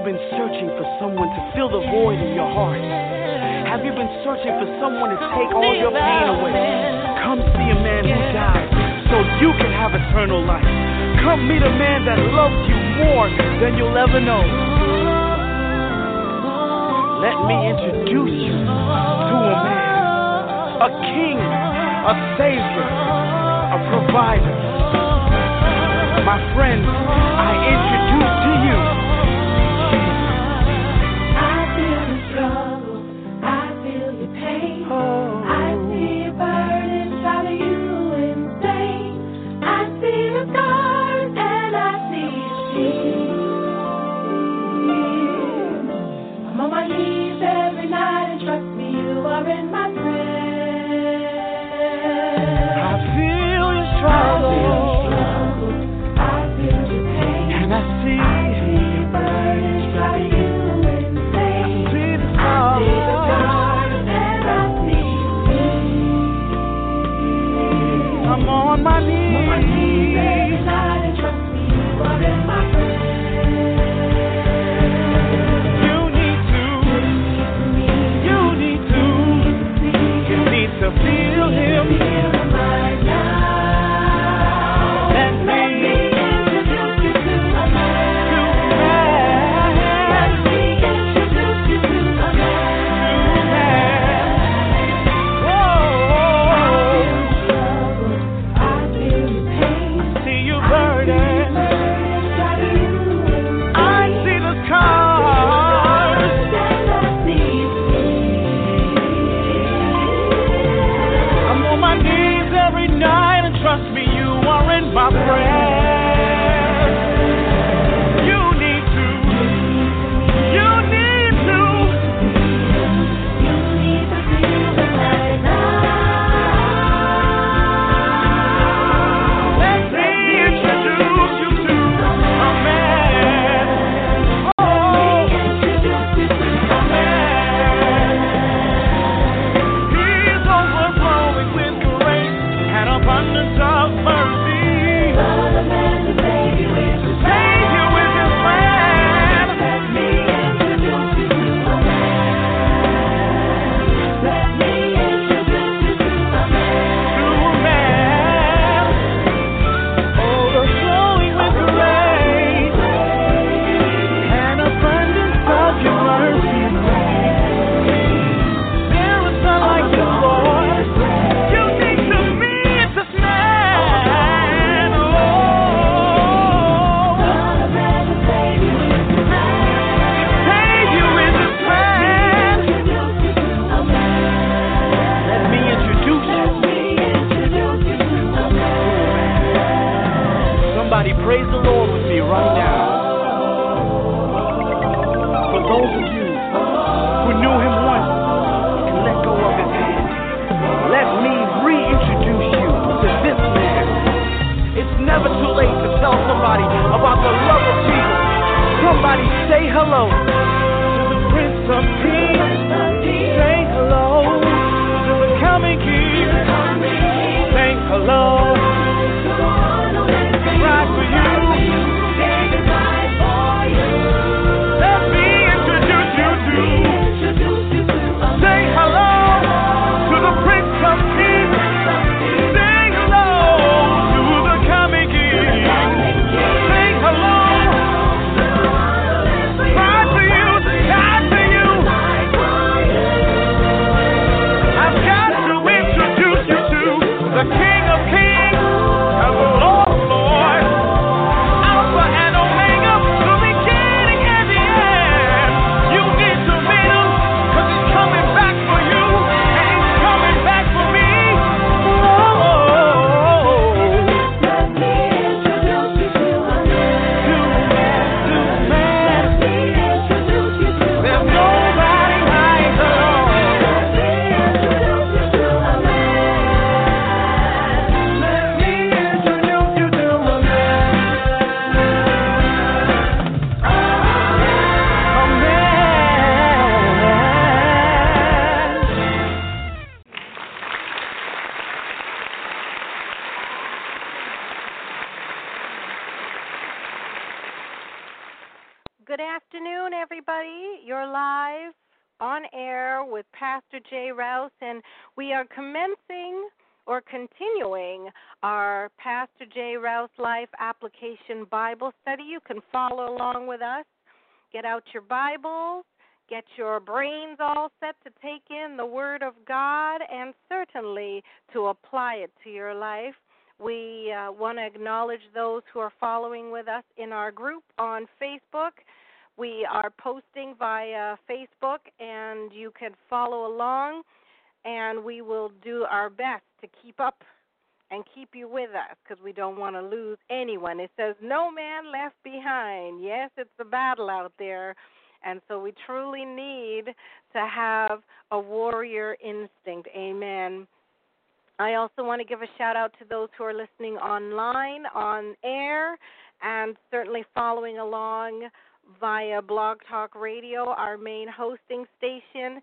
you been searching for someone to fill the void in your heart? Have you been searching for someone to take all your pain away? Come see a man who died so you can have eternal life. Come meet a man that loves you more than you'll ever know. Let me introduce you to a man, a king, a savior, a provider. My friends, I introduce to you Jesus. I feel the struggle, I feel your pain. I see a burden inside of you insane. I see the scars and I see Jesus. I'm on my knees every night and trust me, you are in my prayers. I feel your struggle. I see your burden inside of you insane. I see the scars and I see you. I'm on my knees every night and trust me, you are in my prayers. You need to feel him right now. Let me introduce you to a man. Let me introduce you to a man. I feel your pain. I see your burden. I see the scars. I'm on my knees every night and trust me, you are in my prayers. Praise the Lord with me right now. For those of you who knew him once and let go of his hand, let me reintroduce you to this man. It's never too late to tell somebody about the love of Jesus. Somebody say hello to the Prince of Peace. Say hello to the coming King. Say hello. Right for you. Let me introduce you to. Say hello to the Prince of Peace. Say hello to the coming King. Say hello. Right for you. Right for you. Good afternoon, everybody. You're live on air with Pastor Jay Rouse, and we are continuing our Pastor Jay Rouse Life Application Bible Study. You can follow along with us. Get out your Bibles, get your brains all set to take in the Word of God, and certainly to apply it to your life. We want to acknowledge those who are following with us in our group on Facebook. We are posting via Facebook, and you can follow along, and we will do our best to keep up and keep you with us because we don't want to lose anyone. It says, no man left behind. Yes, it's a battle out there, and so we truly need to have a warrior instinct. Amen. I also want to give a shout-out to those who are listening online, on air, and certainly following along via Blog Talk Radio, our main hosting station.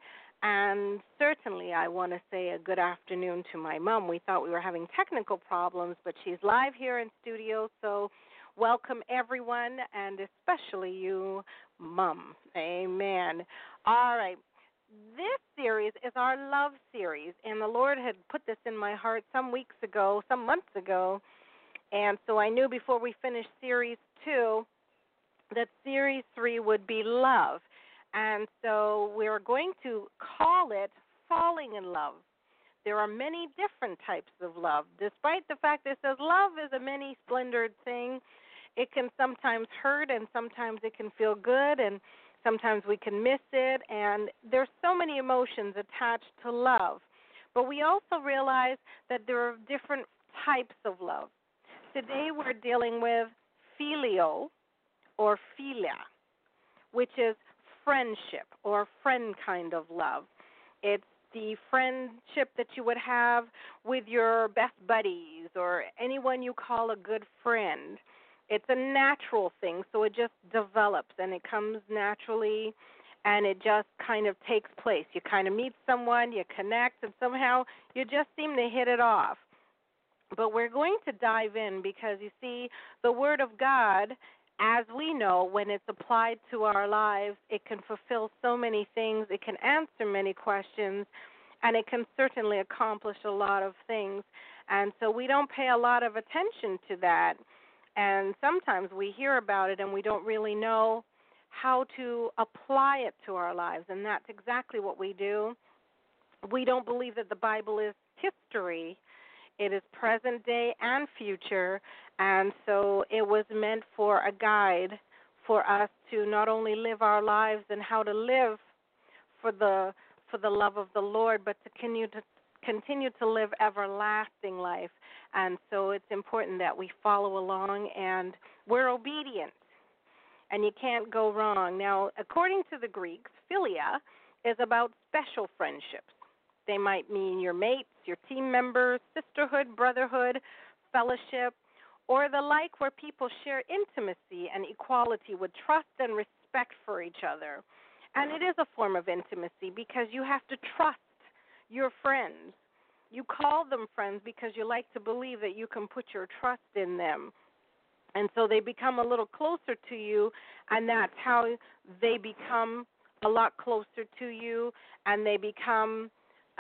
And certainly I want to say a good afternoon to my mom. We thought we were having technical problems, but she's live here in studio, so welcome everyone, and especially you, Mom. Amen. All right. This series is our love series, and the Lord had put this in my heart some months ago, and so I knew before we finished Series 2 that Series 3 would be love. And so we're going to call it Falling in Love. There are many different types of love. Despite the fact that it says love is a many-splendored thing, it can sometimes hurt and sometimes it can feel good and sometimes we can miss it. And there's so many emotions attached to love. But we also realize that there are different types of love. Today we're dealing with filio, or philia, which is friendship or friend kind of love. It's the friendship that you would have with your best buddies or anyone you call a good friend. It's a natural thing, so it just develops and it comes naturally and it just kind of takes place. You kind of meet someone, you connect, and somehow you just seem to hit it off. But we're going to dive in because, you see, the Word of God, as we know, when it's applied to our lives, it can fulfill so many things. It can answer many questions, and it can certainly accomplish a lot of things. And so we don't pay a lot of attention to that. And sometimes we hear about it and we don't really know how to apply it to our lives, and that's exactly what we do. We don't believe that the Bible is history. It is present day and future, and so it was meant for a guide for us to not only live our lives and how to live for the love of the Lord, but to continue to live everlasting life. And so it's important that we follow along and we're obedient, and you can't go wrong. Now, according to the Greeks, philia is about special friendships. They might mean your mates, your team members, sisterhood, brotherhood, fellowship, or the like, where people share intimacy and equality with trust and respect for each other. And it is a form of intimacy because you have to trust your friends. You call them friends because you like to believe that you can put your trust in them. And so they become a little closer to you, and that's how they become a lot closer to you, and they become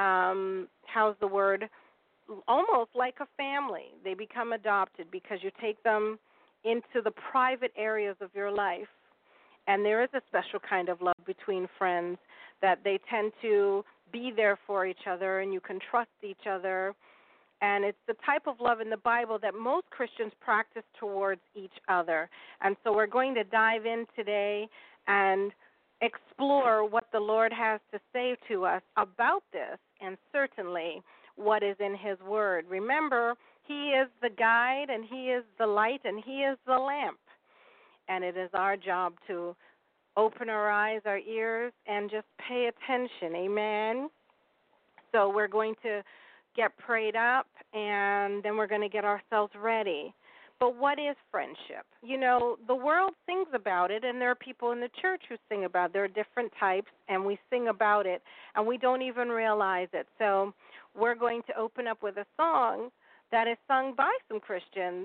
almost like a family. They become adopted because you take them into the private areas of your life. And there is a special kind of love between friends that they tend to be there for each other and you can trust each other. And it's the type of love in the Bible that most Christians practice towards each other. And so we're going to dive in today and explore what the Lord has to say to us about this, and certainly what is in His Word. Remember, He is the guide, and He is the light, and He is the lamp. And it is our job to open our eyes, our ears, and just pay attention. Amen? So we're going to get prayed up, and then we're going to get ourselves ready. But what is friendship? You know, the world sings about it, and there are people in the church who sing about it. There are different types, and we sing about it, and we don't even realize it. So we're going to open up with a song that is sung by some Christians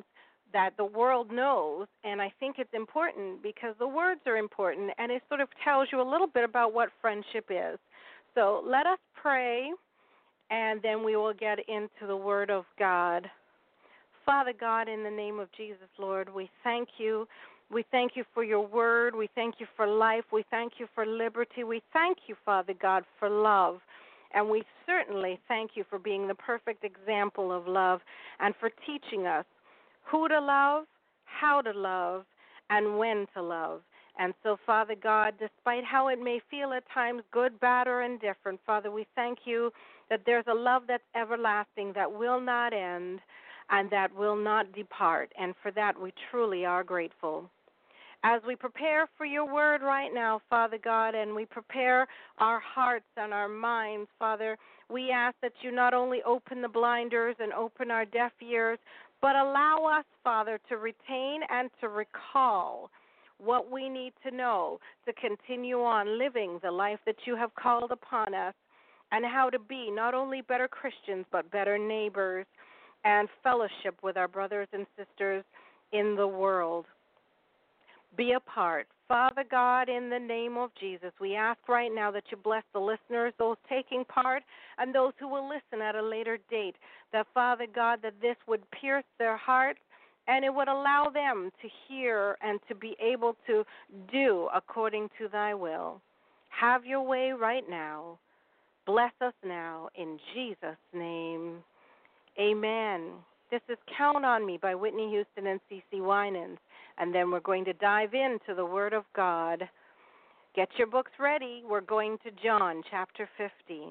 that the world knows, and I think it's important because the words are important, and it sort of tells you a little bit about what friendship is. So let us pray, and then we will get into the Word of God. Father God, in the name of Jesus, Lord, we thank you. We thank you for your word. We thank you for life. We thank you for liberty. We thank you, Father God, for love. And we certainly thank you for being the perfect example of love and for teaching us who to love, how to love, and when to love. And so, Father God, despite how it may feel at times good, bad, or indifferent, Father, we thank you that there's a love that's everlasting, that will not end, and that will not depart. And for that, we truly are grateful. As we prepare for your word right now, Father God, and we prepare our hearts and our minds, Father, we ask that you not only open the blinders and open our deaf ears, but allow us, Father, to retain and to recall what we need to know to continue on living the life that you have called upon us, and how to be not only better Christians but better neighbors and fellowship with our brothers and sisters in the world. Be a part. Father God, in the name of Jesus, we ask right now that you bless the listeners, those taking part, and those who will listen at a later date, that, Father God, that this would pierce their hearts and it would allow them to hear and to be able to do according to thy will. Have your way right now. Bless us now in Jesus' name. Amen. This is Count on Me by Whitney Houston and CeCe Winans. And then we're going to dive into the Word of God. Get your books ready. We're going to John chapter 15.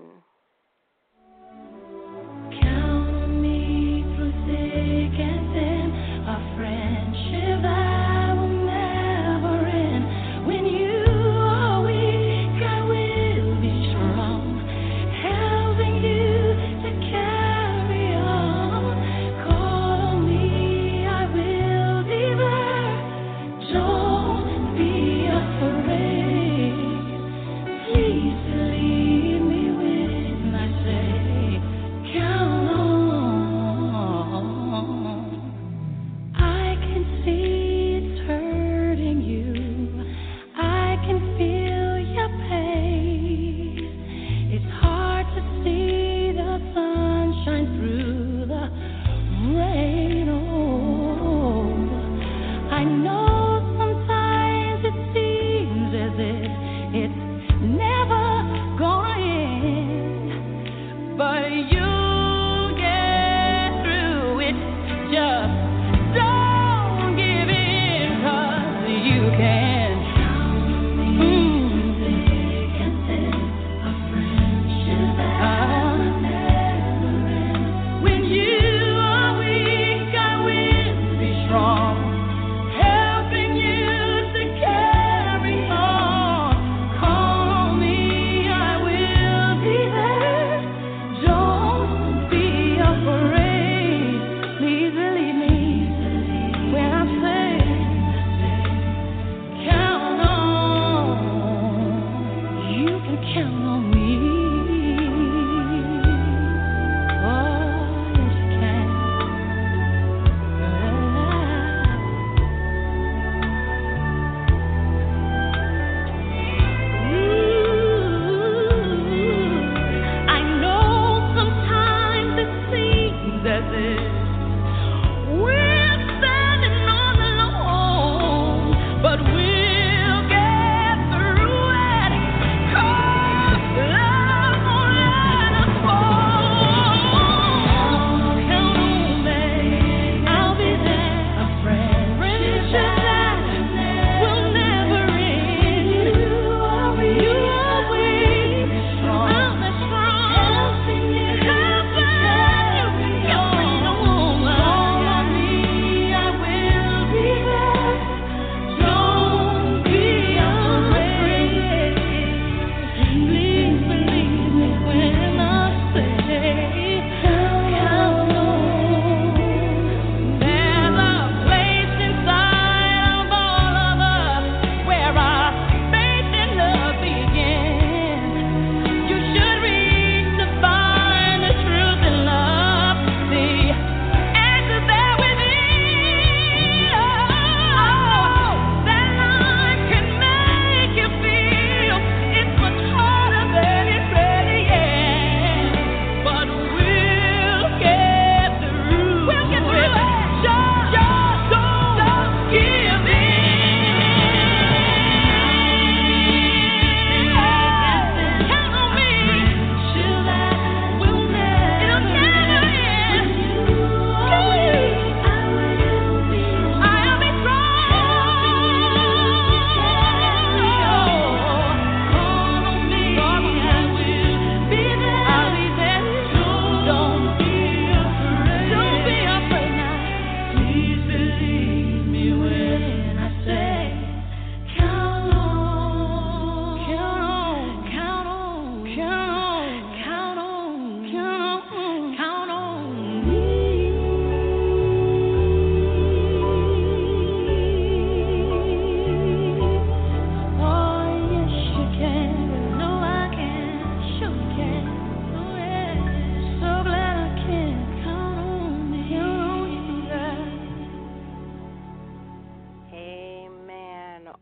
Count on me through thick and thin, our friendship I will never end. When you are weak, I will be strong, helping you to carry on. Call on me, I will be there. Don't be afraid. Please believe me when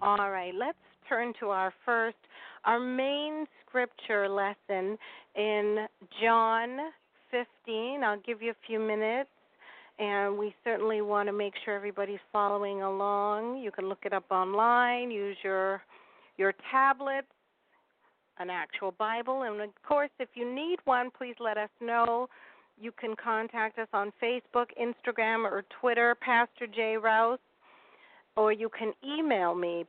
All right, let's turn to our main scripture lesson in John 15. I'll give you a few minutes, and we certainly want to make sure everybody's following along. You can look it up online, use your tablet, an actual Bible, and of course, if you need one, please let us know. You can contact us on Facebook, Instagram, or Twitter, Pastor J. Rouse, or you can email me,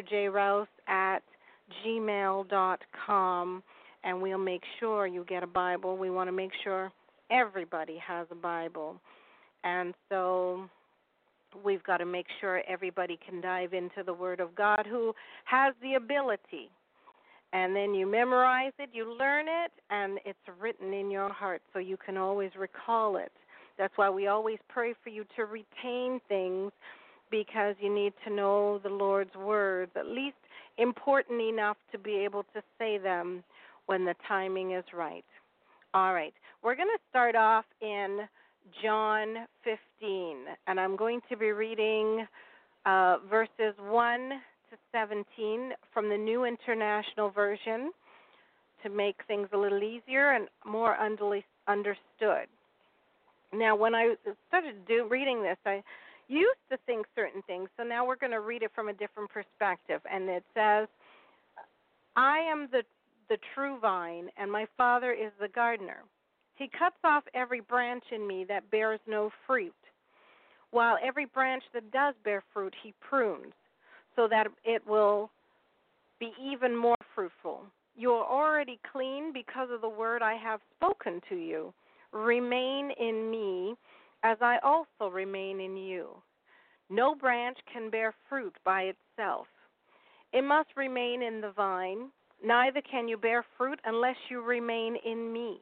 pastorjrouse@gmail.com, and we'll make sure you get a Bible. We want to make sure everybody has a Bible. And so we've got to make sure everybody can dive into the Word of God who has the ability. And then you memorize it, you learn it, and it's written in your heart so you can always recall it. That's why we always pray for you to retain things, because you need to know the Lord's words, at least important enough to be able to say them when the timing is right. All right, we're going to start off in John 15, and I'm going to be reading verses 1 to 17 from the New International Version to make things a little easier and more understood. Now, when I started reading this, I used to think certain things, so now we're going to read it from a different perspective. And it says, I am the true vine, and my Father is the gardener. He cuts off every branch in me that bears no fruit, while every branch that does bear fruit he prunes, so that it will be even more fruitful. You are already clean because of the word I have spoken to you. Remain in me, as I also remain in you. No branch can bear fruit by itself. It must remain in the vine. Neither can you bear fruit unless you remain in me.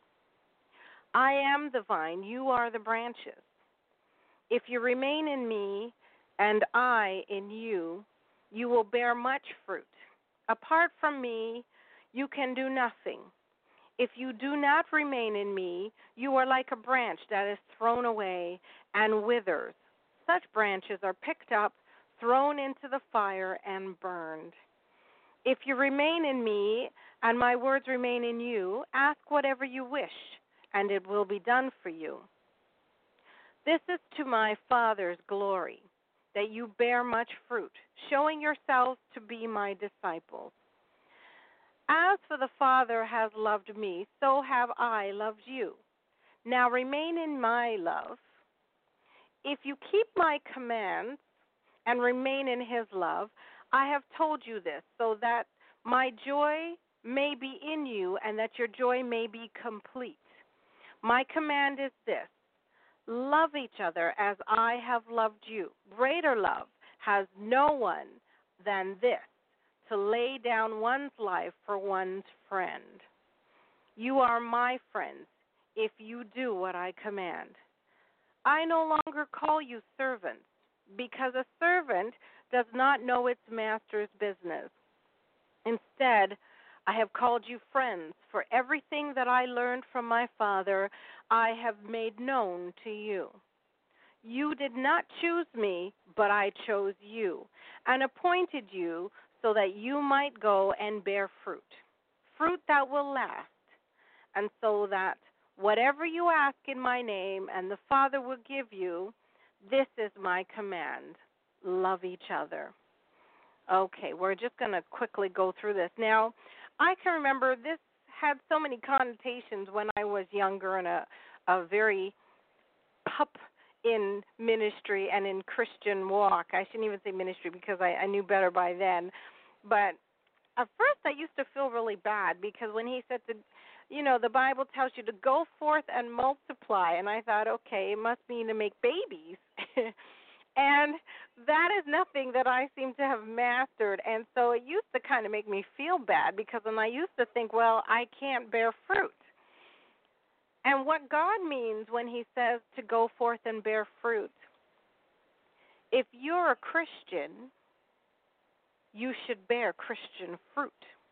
I am the vine, you are the branches. If you remain in me and I in you, you will bear much fruit. Apart from me, you can do nothing. If you do not remain in me, you are like a branch that is thrown away and withers. Such branches are picked up, thrown into the fire, and burned. If you remain in me and my words remain in you, ask whatever you wish, and it will be done for you. This is to my Father's glory, that you bear much fruit, showing yourselves to be my disciples. As for the Father has loved me, so have I loved you. Now remain in my love. If you keep my commands and remain in his love, I have told you this, so that my joy may be in you and that your joy may be complete. My command is this: love each other as I have loved you. Greater love has no one than this, to lay down one's life for one's friend. You are my friends if you do what I command. I no longer call you servants, because a servant does not know its master's business. Instead, I have called you friends, for everything that I learned from my Father I have made known to you. You did not choose me, but I chose you, and appointed you so that you might go and bear fruit, fruit that will last, and so that whatever you ask in my name and the Father will give you, this is my command: love each other. Okay, we're just going to quickly go through this. Now, I can remember this had so many connotations when I was younger and a very pup in ministry and in Christian walk. I shouldn't even say ministry because I knew better by then. But at first I used to feel really bad, because when he said to, the Bible tells you to go forth and multiply, and I thought, okay, it must mean to make babies. And that is nothing that I seem to have mastered. And so it used to kind of make me feel bad, because when I used to think, well, I can't bear fruit. And what God means when he says to go forth and bear fruit, if you're a Christian, you should bear Christian fruit.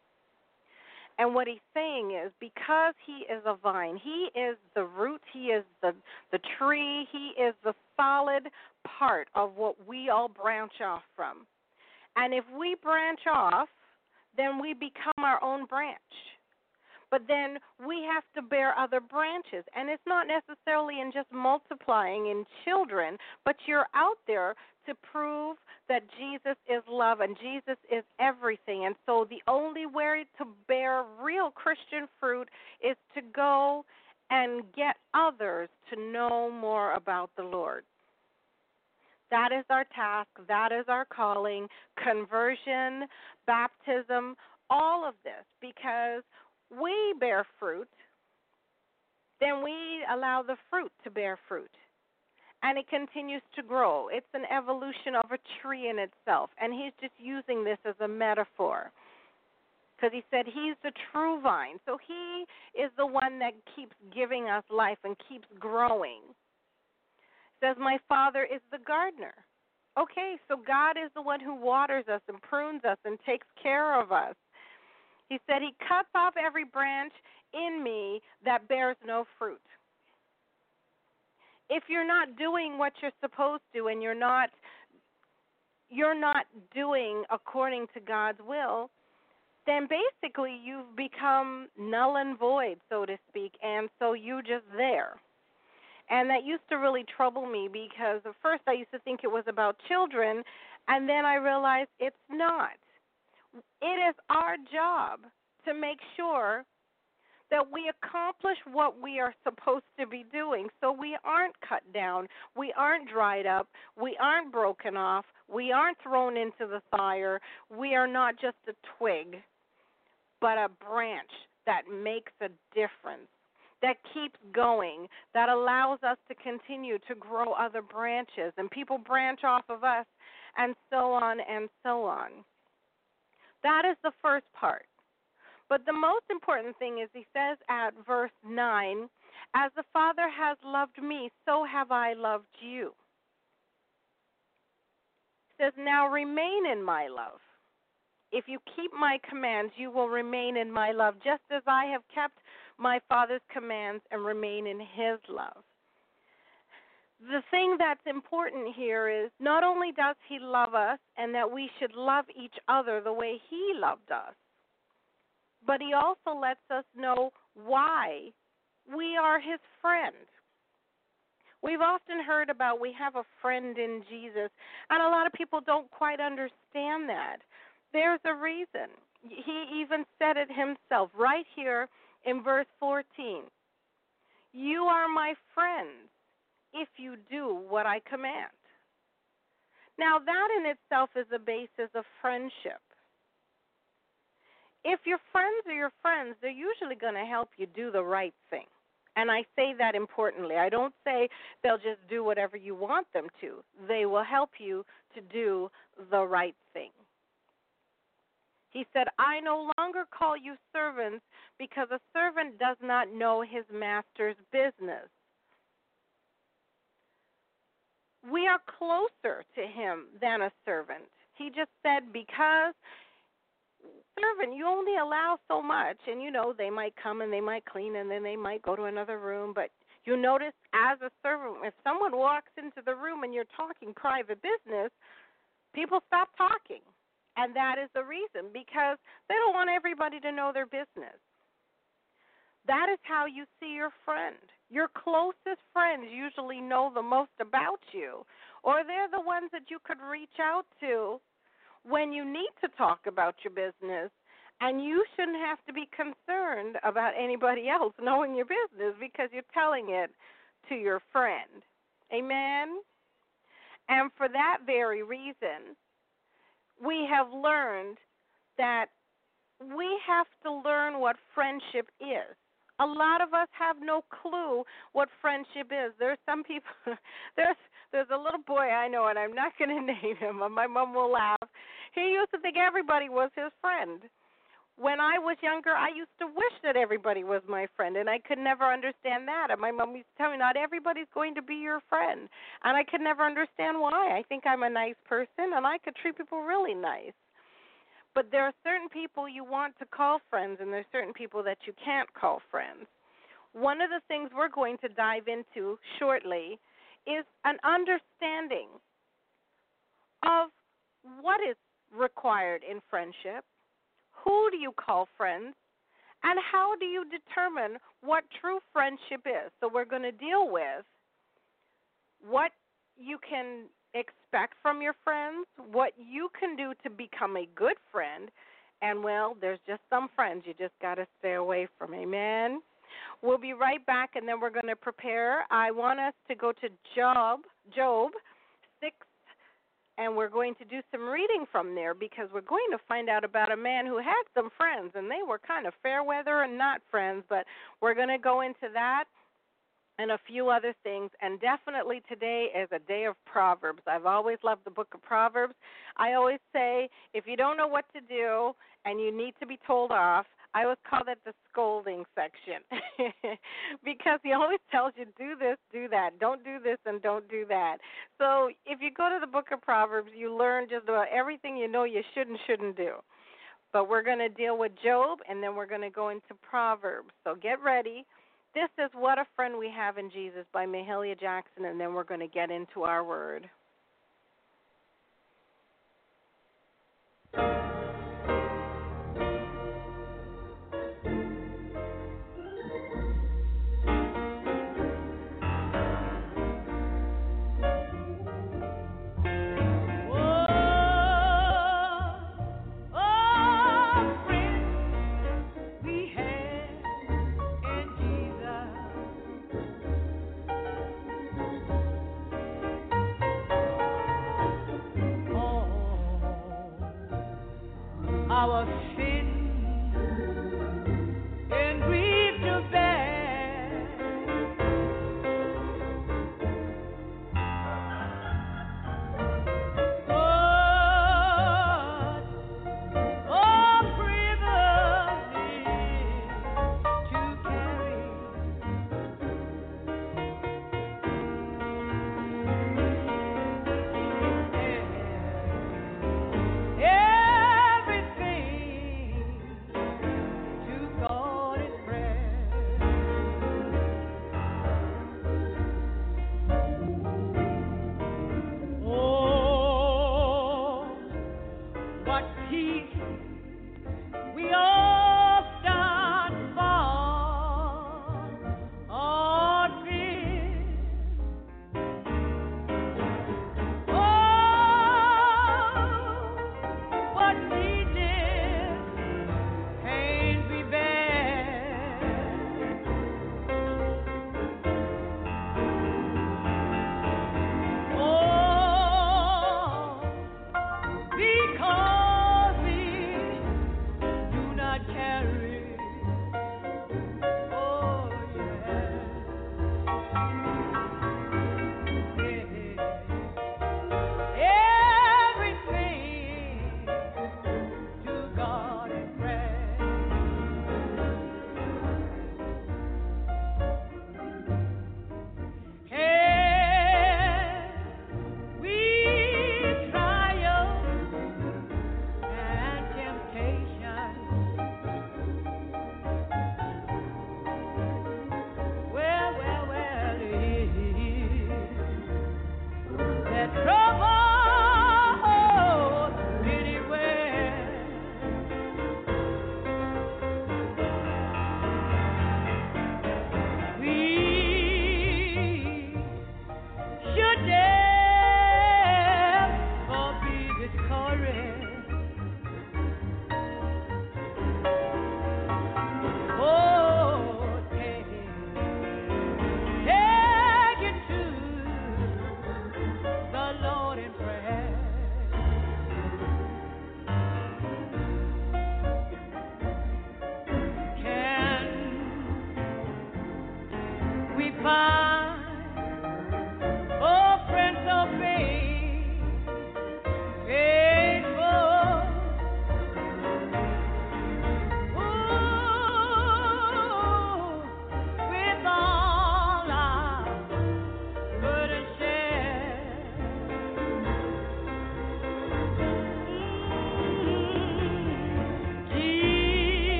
And what he's saying is, because he is a vine, he is the root, he is the tree, he is the solid part of what we all branch off from. And if we branch off, then we become our own branch. But then we have to bear other branches. And it's not necessarily in just multiplying in children, but you're out there to prove that Jesus is love and Jesus is everything. And so the only way to bear real Christian fruit is to go and get others to know more about the Lord. That is our task. That is our calling. Conversion, baptism, all of this, because we bear fruit, then we allow the fruit to bear fruit. And it continues to grow. It's an evolution of a tree in itself. And he's just using this as a metaphor, because he said he's the true vine. So he is the one that keeps giving us life and keeps growing. Says, my Father is the gardener. Okay, so God is the one who waters us and prunes us and takes care of us. He said he cuts off every branch in me that bears no fruit. If you're not doing what you're supposed to and you're not doing according to God's will, then basically you've become null and void, so to speak, and so you're just there. And that used to really trouble me, because at first I used to think it was about children, and then I realized it's not. It is our job to make sure that we accomplish what we are supposed to be doing, so we aren't cut down, we aren't dried up, we aren't broken off, we aren't thrown into the fire, we are not just a twig, but a branch that makes a difference, that keeps going, that allows us to continue to grow other branches, and people branch off of us, and so on and so on. That is the first part. But the most important thing is he says at verse 9, as the Father has loved me, so have I loved you. He says, now remain in my love. If you keep my commands, you will remain in my love, just as I have kept my Father's commands and remain in his love. The thing that's important here is not only does he love us and that we should love each other the way he loved us, but he also lets us know why we are his friend. We've often heard about we have a friend in Jesus, and a lot of people don't quite understand that. There's a reason. He even said it himself right here in verse 14. You are my friends if you do what I command. Now, that in itself is a basis of friendship. If your friends are your friends, they're usually going to help you do the right thing. And I say that importantly. I don't say they'll just do whatever you want them to. They will help you to do the right thing. He said, I no longer call you servants, because a servant does not know his master's business. We are closer to him than a servant. He just said, because servant, you only allow so much, and they might come and they might clean and then they might go to another room, but you notice as a servant, if someone walks into the room and you're talking private business, people stop talking. And that is the reason, because they don't want everybody to know their business. That is how you see your friend. Your closest friends usually know the most about you, or they're the ones that you could reach out to when you need to talk about your business, and you shouldn't have to be concerned about anybody else knowing your business because you're telling it to your friend. Amen? And for that very reason, we have learned that we have to learn what friendship is. A lot of us have no clue what friendship is. There's some people, there's a little boy I know, and I'm not going to name him, and my mom will laugh. He used to think everybody was his friend. When I was younger, I used to wish that everybody was my friend, and I could never understand that. And my mom used to tell me, not everybody's going to be your friend. And I could never understand why. I think I'm a nice person, and I could treat people really nice. But there are certain people you want to call friends, and there are certain people that you can't call friends. One of the things we're going to dive into shortly is an understanding of what is required in friendship? Who do you call friends? And how do you determine what true friendship is? So we're going to deal with what you can expect from your friends, what you can do to become a good friend, and, well, there's just some friends you just got to stay away from. Amen? We'll be right back, and then we're going to prepare. I want us to go to Job 6, and we're going to do some reading from there because we're going to find out about a man who had some friends, and they were kind of fair weather and not friends, but we're going to go into that and a few other things. And definitely today is a day of Proverbs. I've always loved the book of Proverbs. I always say if you don't know what to do and you need to be told off, I always call that the scolding section because he always tells you do this, do that, don't do this, and don't do that. So if you go to the book of Proverbs, you learn just about everything you know you should and shouldn't do. But we're going to deal with Job, and then we're going to go into Proverbs. So get ready. This is What a Friend We Have in Jesus by Mahalia Jackson, and then we're going to get into our word. Our sin and grief to bear. Oh, privilege to carry.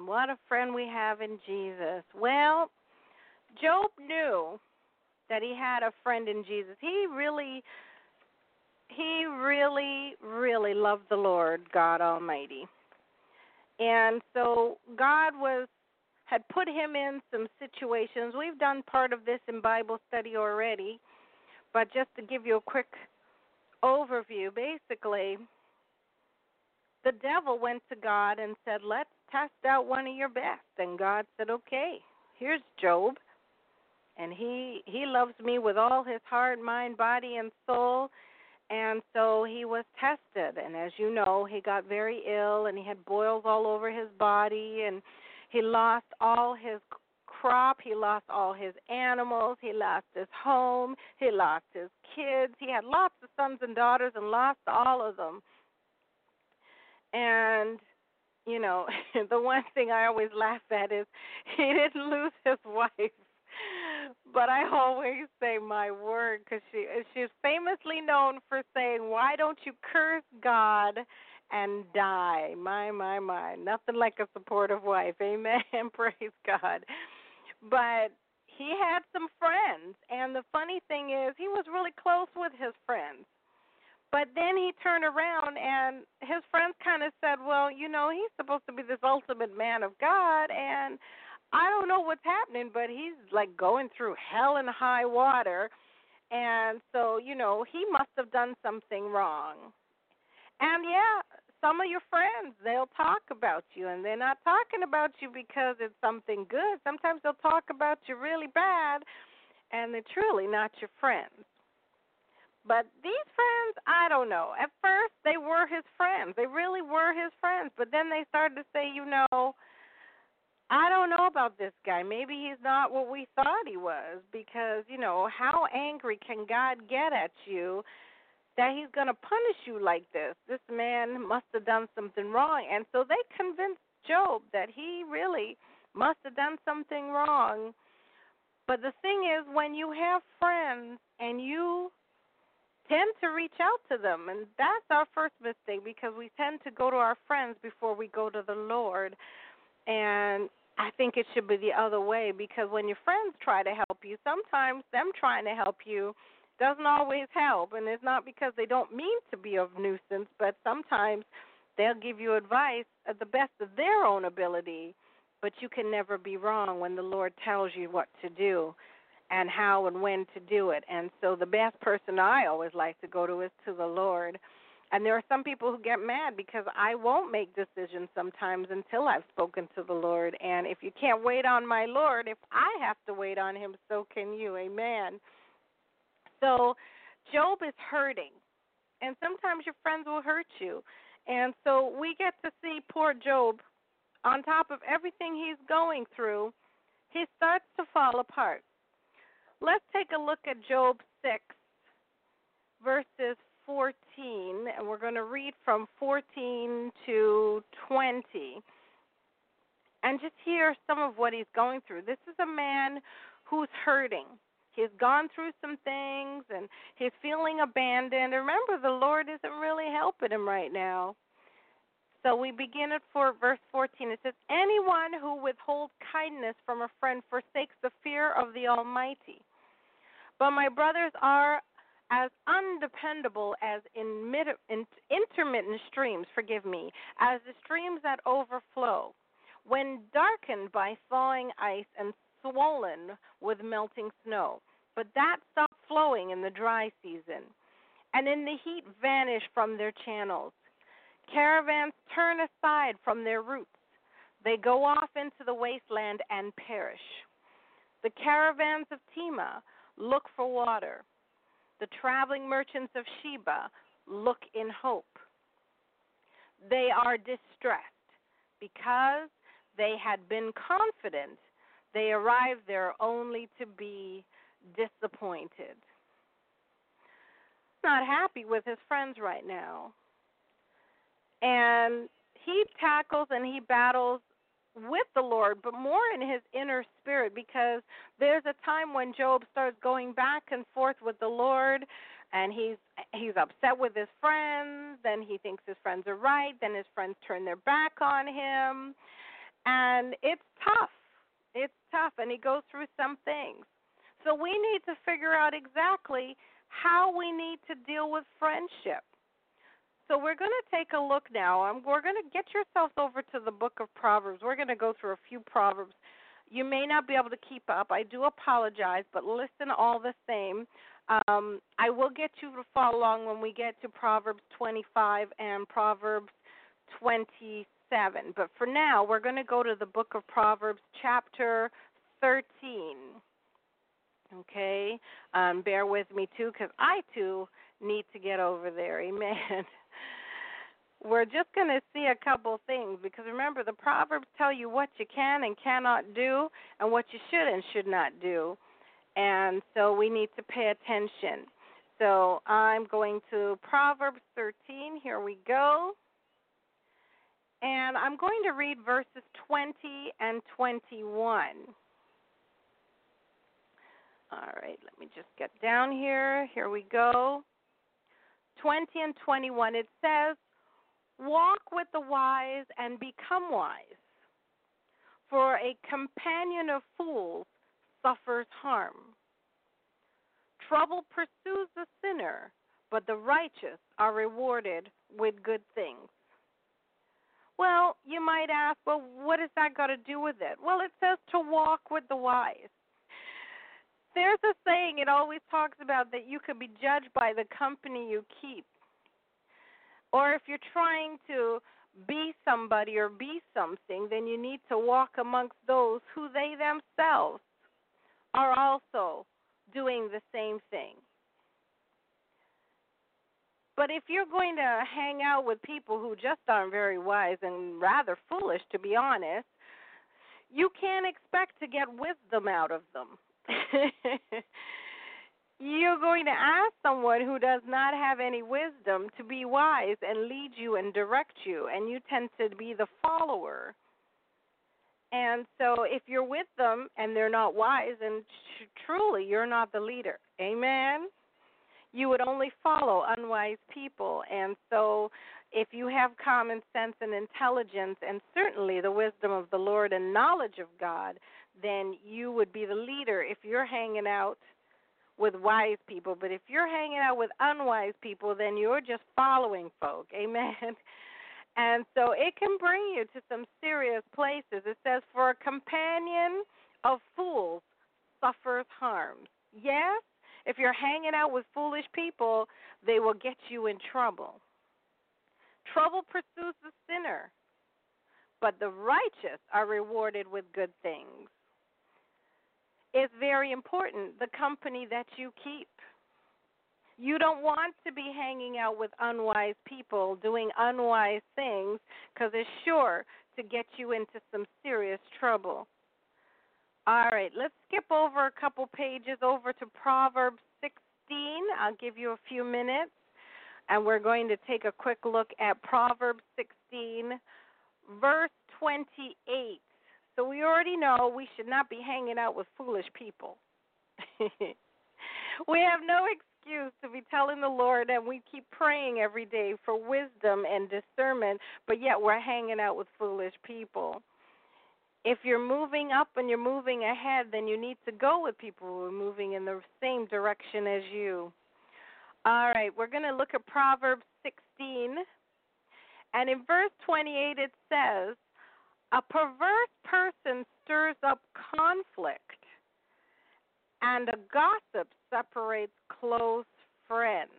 What a friend we have in Jesus. Well, Job knew that he had a friend in Jesus. He really, really loved the Lord God Almighty. And so God had put him in some situations. We've done part of this in Bible study already, but just to give you a quick overview, basically, the devil went to God and said, let's test out one of your best. And God said, okay, here's Job. And he loves me with all his heart, mind, body, and soul. And so he was tested. And as you know, he got very ill, and he had boils all over his body, and he lost all his crop. He lost all his animals. He lost his home. He lost his kids. He had lots of sons and daughters and lost all of them. And, you know, the one thing I always laugh at is he didn't lose his wife. But I always say, my word, because she's famously known for saying, why don't you curse God and die? My. Nothing like a supportive wife. Amen. Praise God. But he had some friends, and the funny thing is he was really close with his friends. But then he turned around, and his friends kind of said, well, you know, he's supposed to be this ultimate man of God, and I don't know what's happening, but he's like going through hell and high water. And so, you know, he must have done something wrong. And, yeah, some of your friends, they'll talk about you, and they're not talking about you because it's something good. Sometimes they'll talk about you really bad, and they're truly not your friends. But these friends, I don't know. At first, they were his friends. They really were his friends. But then they started to say, you know, I don't know about this guy. Maybe he's not what we thought he was, because, you know, how angry can God get at you that he's going to punish you like this? This man must have done something wrong. And so they convinced Job that he really must have done something wrong. But the thing is, when you have friends and you tend to reach out to them, and that's our first mistake, because we tend to go to our friends before we go to the Lord. And I think it should be the other way, because when your friends try to help you, sometimes them trying to help you doesn't always help. And it's not because they don't mean to be of nuisance, but sometimes they'll give you advice at the best of their own ability, but you can never be wrong when the Lord tells you what to do and how and when to do it. And so the best person I always like to go to is to the Lord. And there are some people who get mad because I won't make decisions sometimes until I've spoken to the Lord. And if you can't wait on my Lord, if I have to wait on him, so can you. Amen. So Job is hurting, and sometimes your friends will hurt you. And so we get to see poor Job, on top of everything he's going through, he starts to fall apart. Let's take a look at Job 6, verses 14, and we're going to read from 14 to 20, and just hear some of what he's going through. This is a man who's hurting. He's gone through some things, and he's feeling abandoned. Remember, the Lord isn't really helping him right now. So we begin at verse 14. It says, anyone who withholds kindness from a friend forsakes the fear of the Almighty. But my brothers are as undependable as intermittent streams, as the streams that overflow, when darkened by thawing ice and swollen with melting snow. But that stopped flowing in the dry season, and in the heat vanish from their channels. Caravans turn aside from their routes. They go off into the wasteland and perish. The caravans of Tema look for water. The traveling merchants of Sheba look in hope. They are distressed because they had been confident. They arrived there only to be disappointed. Not happy with his friends right now. And he tackles and he battles with the Lord, but more in his inner spirit, because there's a time when Job starts going back and forth with the Lord, and he's upset with his friends, then he thinks his friends are right, then his friends turn their back on him, And it's tough. It's tough, and he goes through some things. So we need to figure out exactly how we need to deal with friendship. So we're going to take a look now. We're going to get yourselves over to the book of Proverbs. We're going to go through a few Proverbs. You may not be able to keep up. I do apologize, but listen all the same. I will get you to follow along when we get to Proverbs 25 and Proverbs 27. But for now, we're going to go to the book of Proverbs, chapter 13. Okay? Bear with me, too, because I, too, need to get over there. Amen. We're just going to see a couple things because, remember, the Proverbs tell you what you can and cannot do and what you should and should not do. And so we need to pay attention. So I'm going to Proverbs 13. Here we go. And I'm going to read verses 20 and 21. All right, let me just get down here. Here we go. 20 and 21, it says, "Walk with the wise and become wise, for a companion of fools suffers harm. Trouble pursues the sinner, but the righteous are rewarded with good things." Well, you might ask, well, what has that got to do with it? Well, it says to walk with the wise. There's a saying, it always talks about that you could be judged by the company you keep. Or if you're trying to be somebody or be something, then you need to walk amongst those who they themselves are also doing the same thing. But if you're going to hang out with people who just aren't very wise and rather foolish, to be honest, you can't expect to get wisdom out of them. You're going to ask someone who does not have any wisdom to be wise and lead you and direct you, and you tend to be the follower. And so if you're with them and they're not wise, and truly you're not the leader. Amen? You would only follow unwise people. And so if you have common sense and intelligence and certainly the wisdom of the Lord and knowledge of God, then you would be the leader if you're hanging out with wise people. But if you're hanging out with unwise people, then you're just following folk. Amen? And so it can bring you to some serious places. It says, "For a companion of fools suffers harm." Yes, if you're hanging out with foolish people, they will get you in trouble. Trouble pursues the sinner, but the righteous are rewarded with good things. It's very important, the company that you keep. You don't want to be hanging out with unwise people doing unwise things because it's sure to get you into some serious trouble. All right, let's skip over a couple pages over to Proverbs 16. I'll give you a few minutes, and we're going to take a quick look at Proverbs 16, verse 28. So we already know we should not be hanging out with foolish people. We have no excuse to be telling the Lord, and we keep praying every day for wisdom and discernment, but yet we're hanging out with foolish people. If you're moving up and you're moving ahead, then you need to go with people who are moving in the same direction as you. All right, we're going to look at Proverbs 16, and in verse 28 it says, "A perverse person stirs up conflict, and a gossip separates close friends."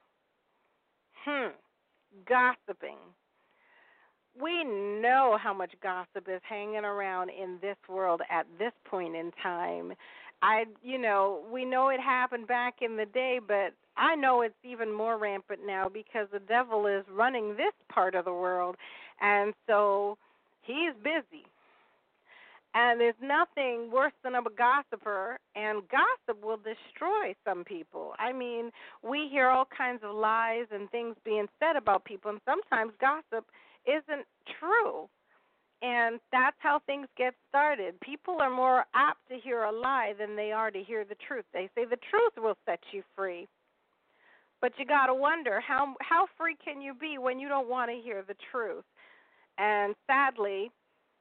Gossiping. We know how much gossip is hanging around in this world at this point in time. We know it happened back in the day, but I know it's even more rampant now because the devil is running this part of the world, and so he's busy. And there's nothing worse than a gossiper, and gossip will destroy some people. I mean, we hear all kinds of lies and things being said about people, and sometimes gossip isn't true. And that's how things get started. People are more apt to hear a lie than they are to hear the truth. They say the truth will set you free. But you got to wonder, how free can you be when you don't want to hear the truth? And sadly,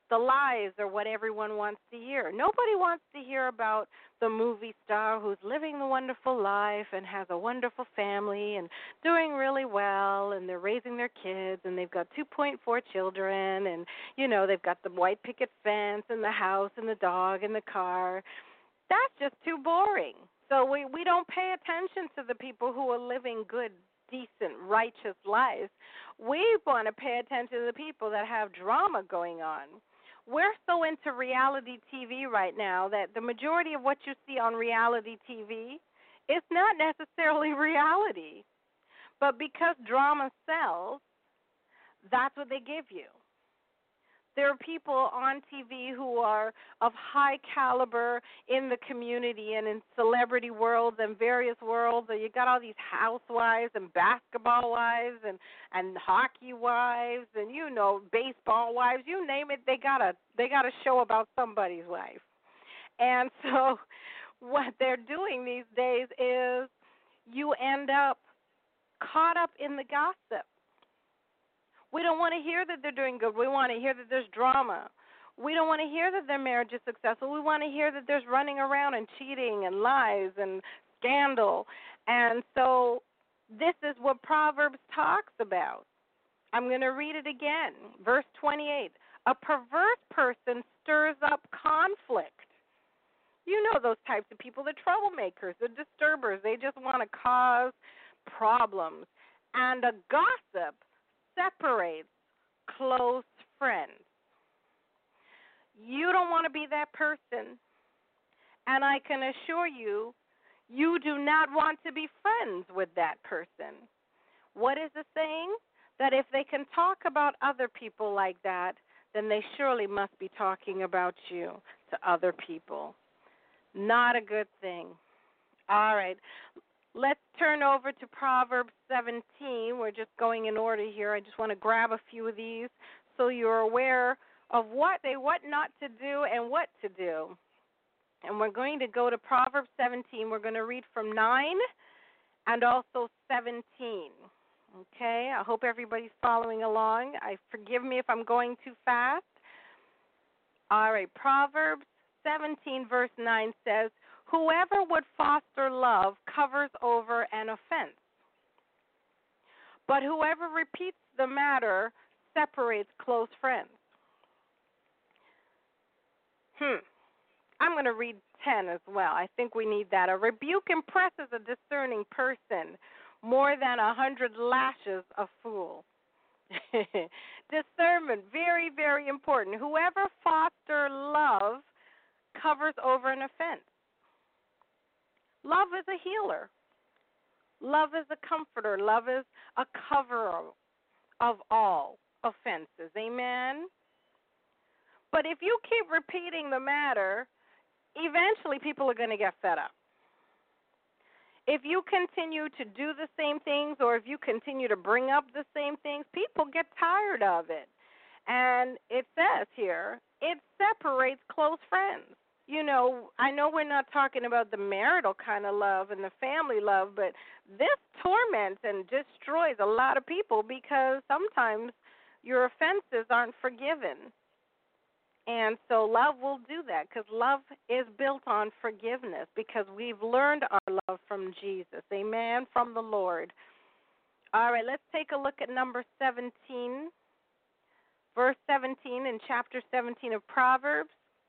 The lies are what everyone wants to hear. Nobody wants to hear about the movie star who's living the wonderful life and has a wonderful family and doing really well, and they're raising their kids, and they've got 2.4 children, and, they've got the white picket fence and the house and the dog and the car. That's just too boring. So we don't pay attention to the people who are living good, decent, righteous lives. We want to pay attention to the people that have drama going on. We're so into reality TV right now that the majority of what you see on reality TV is not necessarily reality. But because drama sells, that's what they give you. There are people on TV who are of high caliber in the community and in celebrity worlds and various worlds. And you got all these housewives and basketball wives and hockey wives and baseball wives. You name it, they got a show about somebody's wife. And so what they're doing these days is you end up caught up in the gossip. We don't want to hear that they're doing good. We want to hear that there's drama. We don't want to hear that their marriage is successful. We want to hear that there's running around and cheating and lies and scandal. And so this is what Proverbs talks about. I'm going to read it again. Verse 28. A perverse person stirs up conflict. You know those types of people, the troublemakers, the disturbers. They just want to cause problems. And a gossip separates close friends. You don't want to be that person, and I can assure you, you do not want to be friends with that person. What is the saying? That if they can talk about other people like that, then they surely must be talking about you to other people. Not a good thing. All right. Let's turn over to Proverbs 17. We're just going in order here. I just want to grab a few of these so you're aware of what not to do and what to do. And we're going to go to Proverbs 17. We're going to read from 9 and also 17. Okay? I hope everybody's following along. Forgive me if I'm going too fast. All right. Proverbs 17, verse 9 says, whoever would foster love covers over an offense, but whoever repeats the matter separates close friends. I'm going to read 10 as well. I think we need that. A rebuke impresses a discerning person more than 100 lashes a fool. Discernment, very, very important. Whoever fosters love covers over an offense. Love is a healer. Love is a comforter. Love is a coverer of all offenses. Amen? But if you keep repeating the matter, eventually people are going to get fed up. If you continue to do the same things or if you continue to bring up the same things, people get tired of it. And it says here, it separates close friends. I know we're not talking about the marital kind of love and the family love, but this torments and destroys a lot of people because sometimes your offenses aren't forgiven. And so love will do that because love is built on forgiveness because we've learned our love from Jesus, amen, from the Lord. All right, let's take a look at number 17, verse 17 in chapter 17 of Proverbs.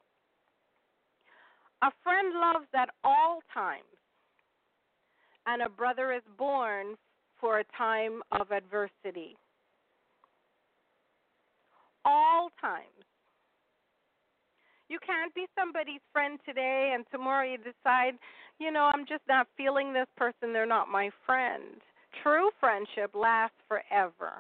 A friend loves at all times, and a brother is born for a time of adversity. All times. You can't be somebody's friend today and tomorrow you decide, I'm just not feeling this person, they're not my friend. True friendship lasts forever.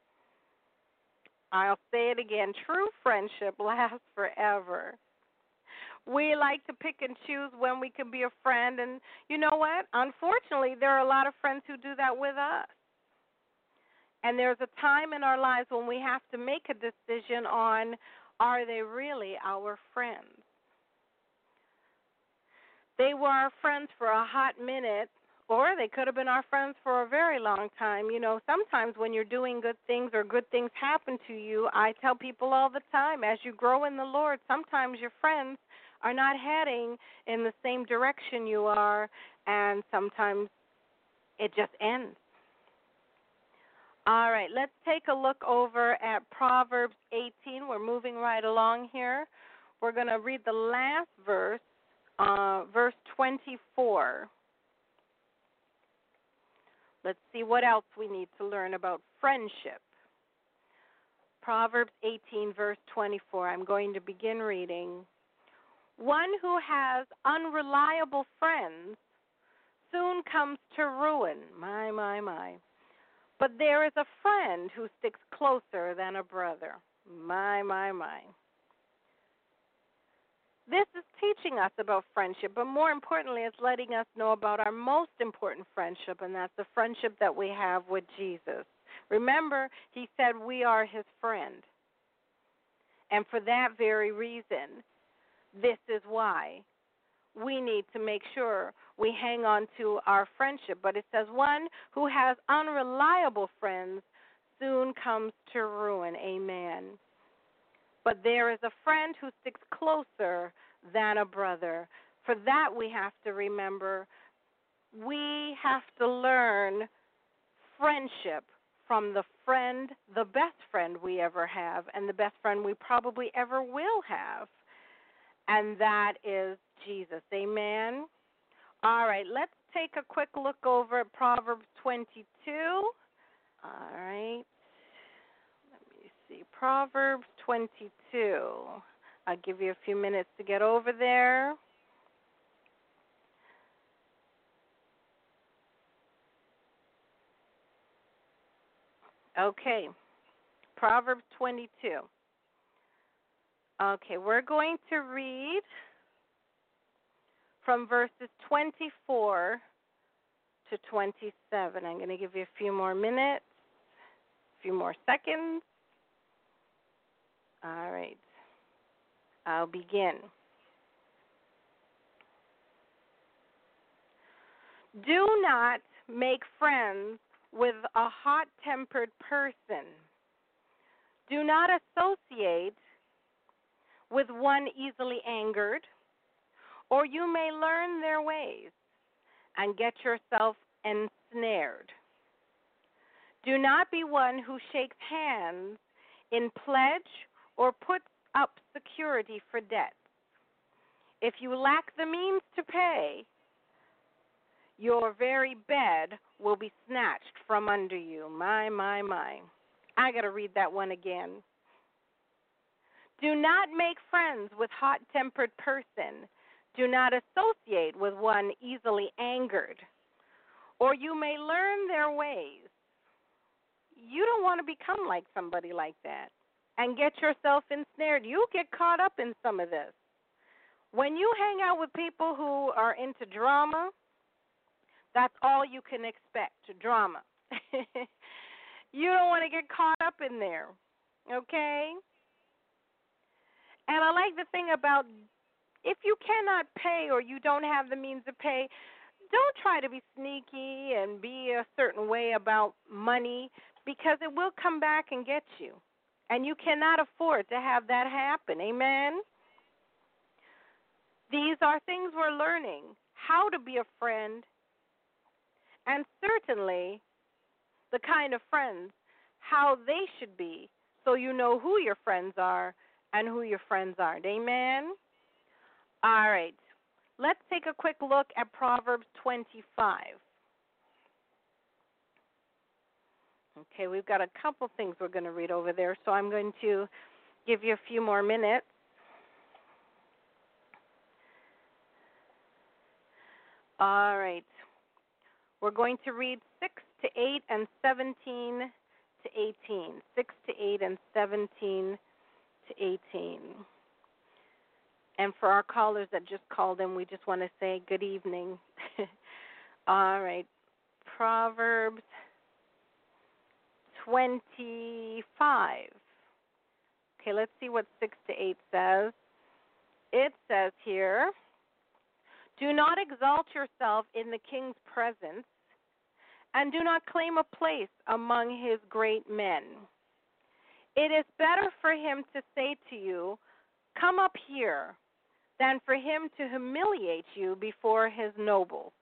I'll say it again, true friendship lasts forever. We like to pick and choose when we can be a friend, and you know what? Unfortunately, there are a lot of friends who do that with us. And there's a time in our lives when we have to make a decision on, are they really our friends? They were our friends for a hot minute Or they could have been our friends for a very long time. You know, sometimes when you're doing good things or good things happen to you, I tell people all the time, as you grow in the Lord, sometimes your friends are not heading in the same direction you are, and sometimes it just ends. All right, let's take a look over at Proverbs 18. We're moving right along here. We're going to read the last verse, verse 24. Let's see what else we need to learn about friendship. Proverbs 18, verse 24. I'm going to begin reading. One who has unreliable friends soon comes to ruin. My. But there is a friend who sticks closer than a brother. My. This is teaching us about friendship, but more importantly, it's letting us know about our most important friendship, and that's the friendship that we have with Jesus. Remember, he said we are his friend. And for that very reason, this is why we need to make sure we hang on to our friendship. But it says one who has unreliable friends soon comes to ruin. Amen. But there is a friend who sticks closer than a brother. For that we have to remember, we have to learn friendship from the friend, the best friend we ever have, and the best friend we probably ever will have. And that is Jesus. Amen. All right, let's take a quick look over at Proverbs 22. All right. Proverbs 22. I'll give you a few minutes to get over there. Okay, Proverbs 22. Okay, we're going to read from verses 24 to 27. I'm going to give you a few more minutes, a few more seconds. All right. I'll begin. Do not make friends with a hot-tempered person. Do not associate with one easily angered, or you may learn their ways and get yourself ensnared. Do not be one who shakes hands in pledge or puts up security for debt. If you lack the means to pay, your very bed will be snatched from under you. My. I got to read that one again. Do not make friends with hot-tempered person. Do not associate with one easily angered, or you may learn their ways. You don't want to become like somebody like that and get yourself ensnared. You get caught up in some of this. When you hang out with people who are into drama, that's all you can expect, drama. You don't want to get caught up in there, okay? And I like the thing about if you cannot pay or you don't have the means to pay, don't try to be sneaky and be a certain way about money, because it will come back and get you. And you cannot afford to have that happen. Amen? These are things we're learning, how to be a friend, and certainly the kind of friends, how they should be, so you know who your friends are and who your friends aren't. Amen? All right. Let's take a quick look at Proverbs 25. Okay, we've got a couple things we're going to read over there, so I'm going to give you a few more minutes. All right. We're going to read 6 to 8 and 17 to 18. 6 to 8 and 17 to 18. And for our callers that just called in, we just want to say good evening. All right. Proverbs 25. Okay, let's see what 6 to 8 says. It says here, Do not exalt yourself in the king's presence, and do not claim a place among his great men. It is better for him to say to you, come up here, than for him to humiliate you before his nobles.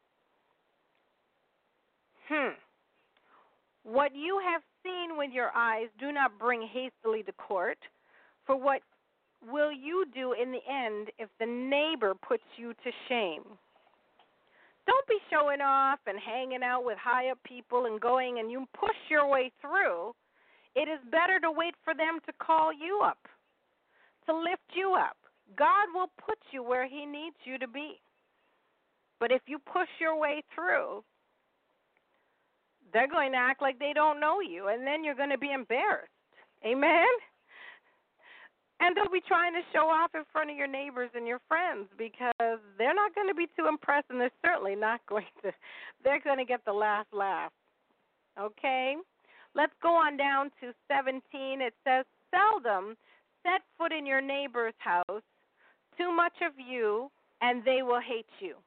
What you have seen with your eyes, do not bring hastily to court, for what will you do in the end if the neighbor puts you to shame? Don't be showing off and hanging out with high-up people and going and you push your way through. It is better to wait for them to call you up, to lift you up. God will put you where he needs you to be. But if you push your way through, they're going to act like they don't know you, and then you're going to be embarrassed. Amen? And they'll be trying to show off in front of your neighbors and your friends because they're not going to be too impressed, and they're certainly not going to. They're going to get the last laugh. Okay? Let's go on down to 17. It says, seldom set foot in your neighbor's house, too much of you, and they will hate you.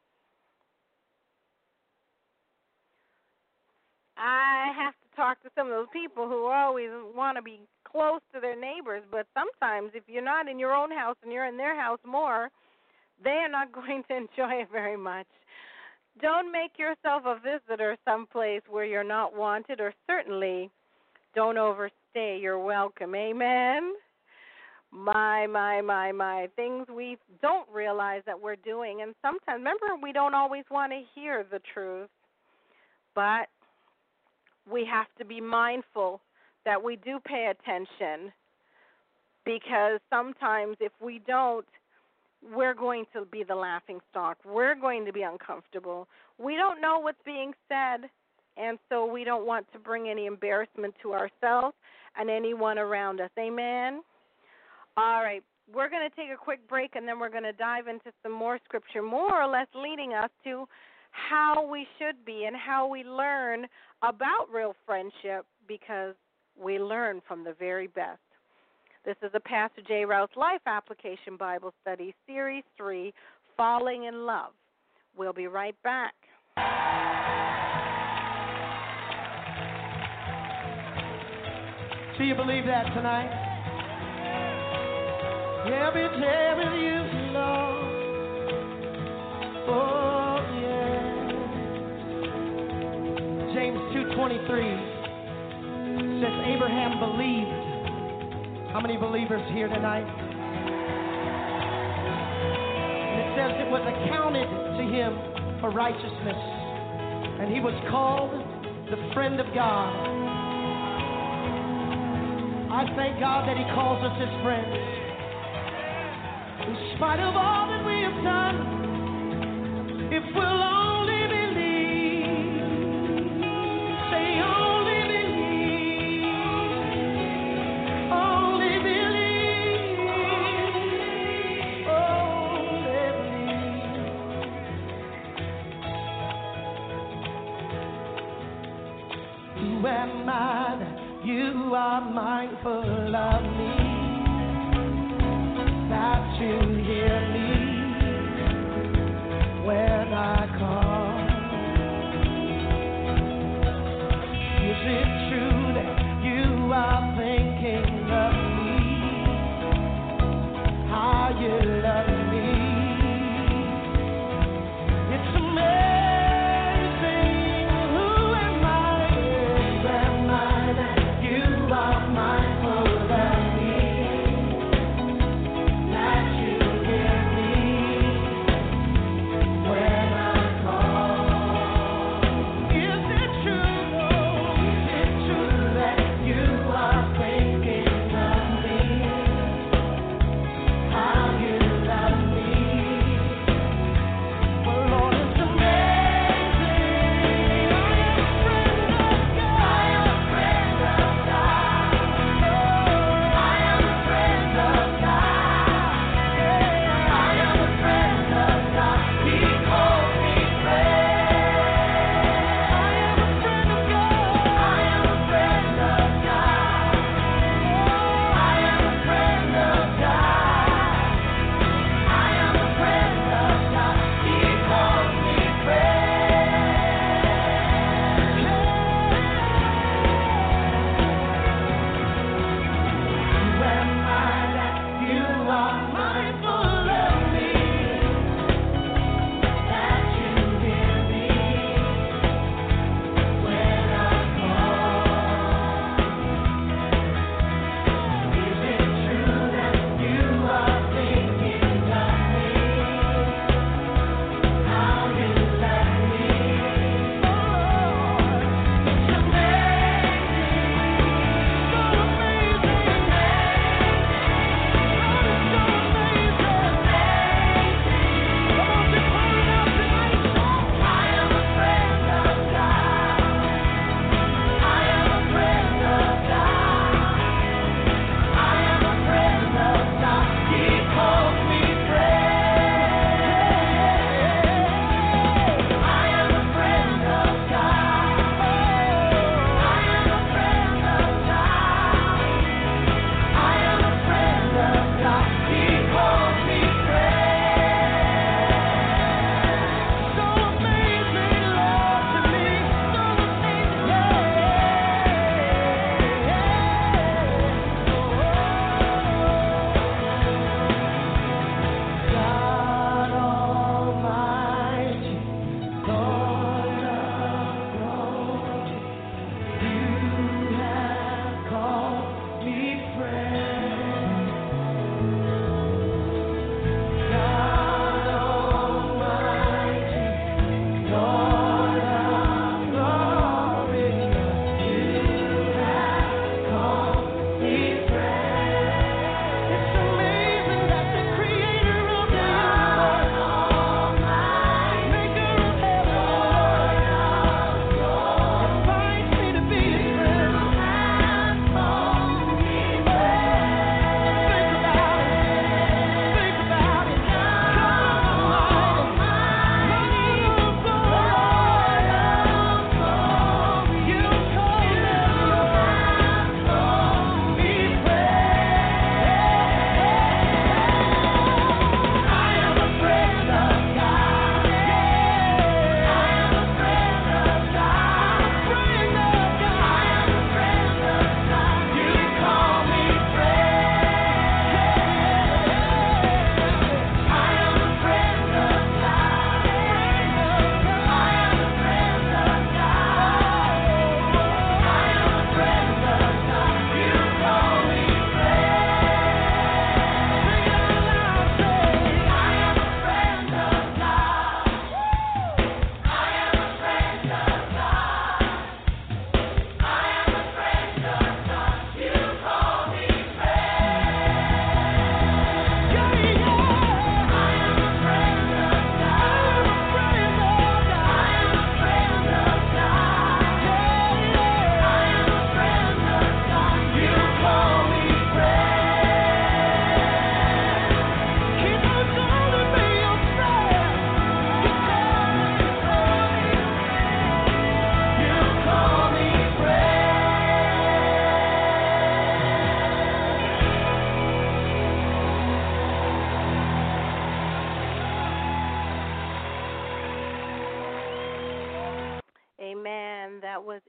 I have to talk to some of those people who always want to be close to their neighbors, but sometimes if you're not in your own house and you're in their house more, they are not going to enjoy it very much. Don't make yourself a visitor someplace where you're not wanted, or certainly don't overstay your welcome. Amen? My. Things we don't realize that we're doing, and sometimes, remember, we don't always want to hear the truth, but we have to be mindful that we do pay attention, because sometimes if we don't, we're going to be the laughing stock. We're going to be uncomfortable. We don't know what's being said, and so we don't want to bring any embarrassment to ourselves and anyone around us. Amen? All right, we're going to take a quick break, and then we're going to dive into some more scripture, more or less leading us to how we should be and how we learn about real friendship, because we learn from the very best. This is a Pastor J. Rouse Life Application Bible Study, Series 3, Falling in Love. We'll be right back. Do you believe that tonight? Every day with you, Lord. Oh, yeah. James 2:23 says Abraham believed. How many believers here tonight? And it says it was accounted to him for righteousness, and he was called the friend of God. I thank God that he calls us his friends. In spite of all that we have done, if we'll only believe, say only believe, only believe, only believe. Who am I that you are mindful of me, that you hear me when I call? Is it true that you are thinking of me, how you love me? It's amazing. Who am I? Who am I that you are mindful of me?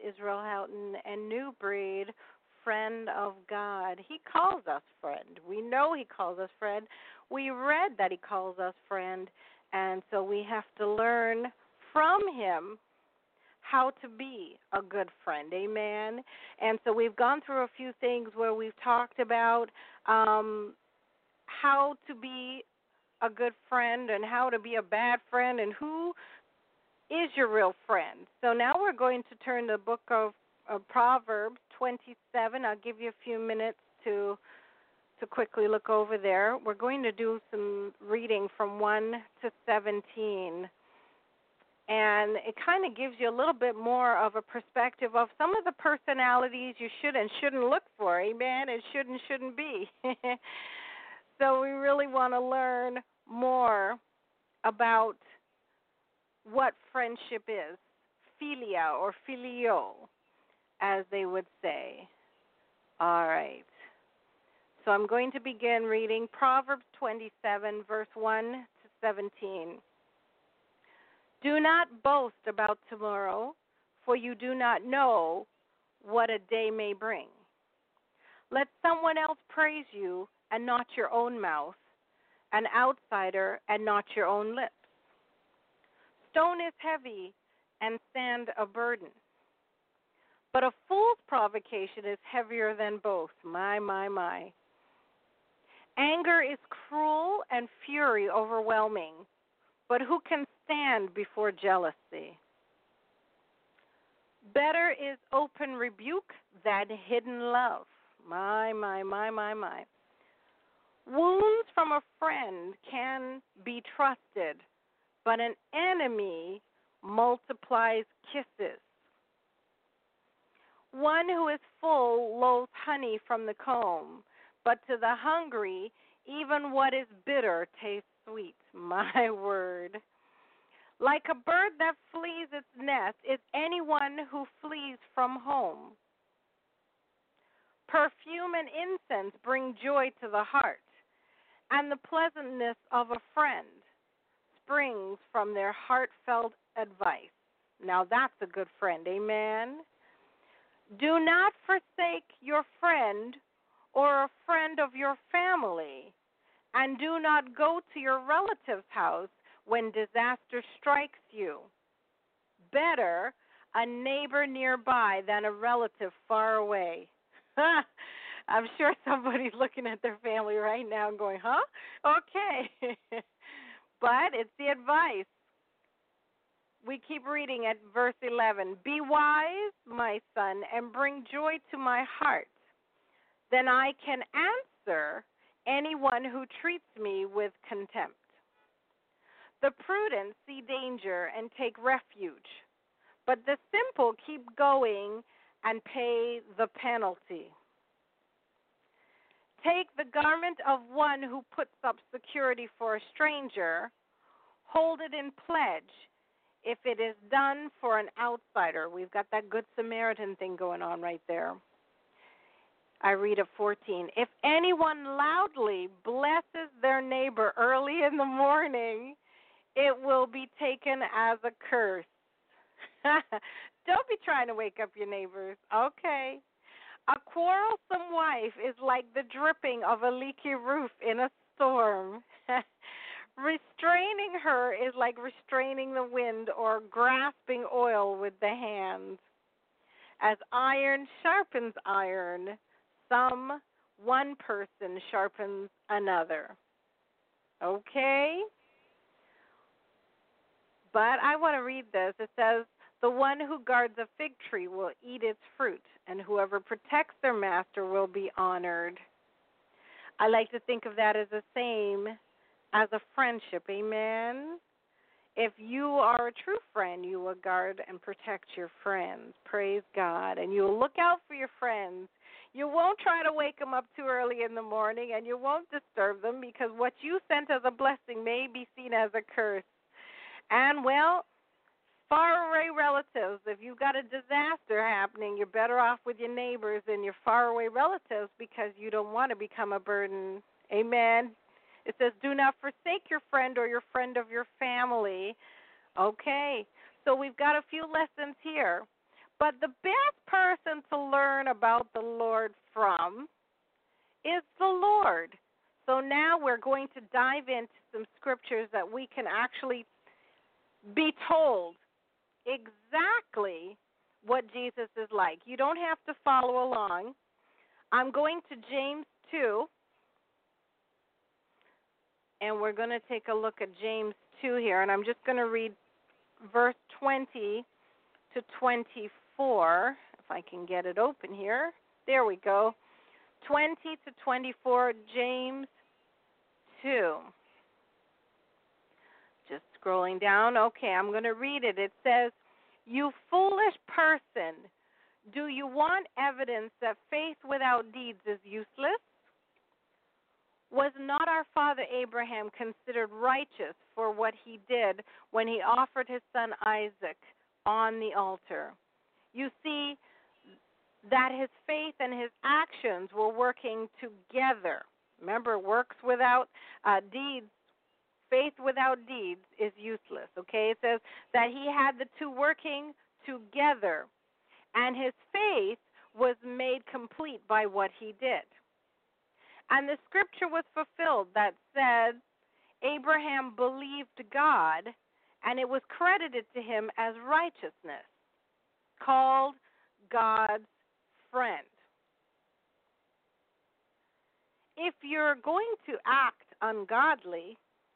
Israel Houghton and New Breed, friend of God. He calls us friend. We know he calls us friend. We read that he calls us friend, and so we have to learn from him how to be a good friend. Amen. And so we've gone through a few things where we've talked about how to be a good friend and how to be a bad friend and who is your real friend. So now we're going to turn to the book of Proverbs 27. I'll give you a few minutes to quickly look over there. We're going to do some reading from 1 to 17. And it kind of gives you a little bit more of a perspective of some of the personalities you should and shouldn't look for, amen, and shouldn't be. So we really want to learn more about what friendship is, philia or filio, as they would say. All right. So I'm going to begin reading Proverbs 27, verse 1 to 17. Do not boast about tomorrow, for you do not know what a day may bring. Let someone else praise you and not your own mouth, an outsider and not your own lips. Stone is heavy and sand a burden, but a fool's provocation is heavier than both. My. Anger is cruel and fury overwhelming, but who can stand before jealousy? Better is open rebuke than hidden love. My. Wounds from a friend can be trusted, but an enemy multiplies kisses. One who is full loathes honey from the comb, but to the hungry, even what is bitter tastes sweet. My word. Like a bird that flees its nest is anyone who flees from home. Perfume and incense bring joy to the heart, and the pleasantness of a friend springs from their heartfelt advice. Now that's a good friend, amen? Do not forsake your friend or a friend of your family, and do not go to your relative's house when disaster strikes you. Better a neighbor nearby than a relative far away. I'm sure somebody's looking at their family right now and going, huh? Okay. But it's the advice. We keep reading at verse 11. Be wise, my son, and bring joy to my heart. Then I can answer anyone who treats me with contempt. The prudent see danger and take refuge, but the simple keep going and pay the penalty. Take the garment of one who puts up security for a stranger, hold it in pledge if it is done for an outsider. We've got that Good Samaritan thing going on right there. I read at 14. If anyone loudly blesses their neighbor early in the morning, it will be taken as a curse. Don't be trying to wake up your neighbors. Okay. A quarrelsome wife is like the dripping of a leaky roof in a storm. Restraining her is like restraining the wind or grasping oil with the hand. As iron sharpens iron, one person sharpens another. Okay? But I want to read this. It says, the one who guards a fig tree will eat its fruit, and whoever protects their master will be honored. I like to think of that as the same as a friendship. Amen? If you are a true friend, you will guard and protect your friends. Praise God. And you will look out for your friends. You won't try to wake them up too early in the morning, and you won't disturb them, because what you sent as a blessing may be seen as a curse. And, well, faraway relatives, if you've got a disaster happening, you're better off with your neighbors than your faraway relatives, because you don't want to become a burden. Amen. It says, do not forsake your friend or your friend of your family. Okay. So we've got a few lessons here. But the best person to learn about the Lord from is the Lord. So now we're going to dive into some scriptures that we can actually be told exactly what Jesus is like. You don't have to follow along. I'm going to James 2, and we're going to take a look at James 2 here, and I'm just going to read verse 20 to 24, if I can get it open here. There we go. 20 to 24, James 2. Just scrolling down. Okay, I'm going to read it. It says, "You foolish person, do you want evidence that faith without deeds is useless? Was not our father Abraham considered righteous for what he did when he offered his son Isaac on the altar? You see that his faith and his actions were working together." Remember, works without deeds, faith without deeds is useless, okay? It says that he had the two working together, and his faith was made complete by what he did. And the scripture was fulfilled that said, Abraham believed God, and it was credited to him as righteousness, called God's friend. If you're going to act ungodly,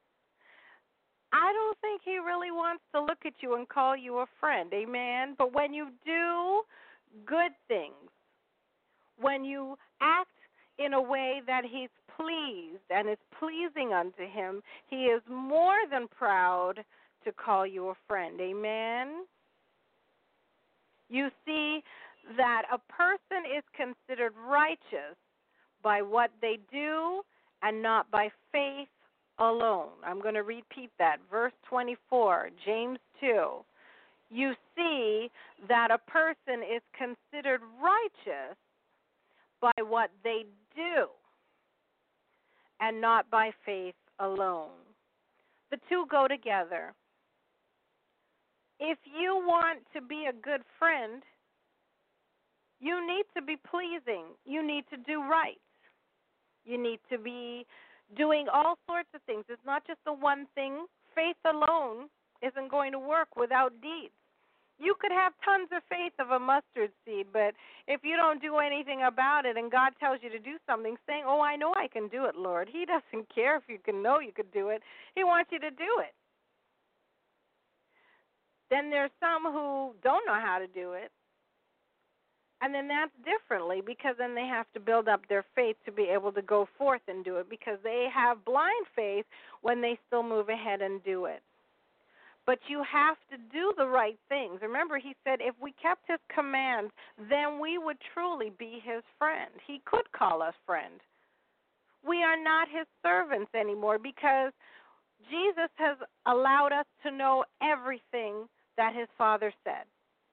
I don't think he really wants to look at you and call you a friend, amen? But when you do good things, when you act in a way that he's pleased and is pleasing unto him, he is more than proud to call you a friend, amen? You see that a person is considered righteous by what they do and not by faith alone. I'm going to repeat that. Verse 24, James 2. You see that a person is considered righteous by what they do and not by faith alone. The two go together. If you want to be a good friend, you need to be pleasing. You need to do right. You need to be doing all sorts of things. It's not just the one thing. Faith alone isn't going to work without deeds. You could have tons of faith of a mustard seed, but if you don't do anything about it and God tells you to do something, saying, "Oh, I know I can do it, Lord." He doesn't care if you can know you could do it. He wants you to do it. Then there's some who don't know how to do it. And then that's differently, because then they have to build up their faith to be able to go forth and do it, because they have blind faith when they still move ahead and do it. But you have to do the right things. Remember, he said if we kept his commands, then we would truly be his friend. He could call us friend. We are not his servants anymore, because Jesus has allowed us to know everything that his Father said.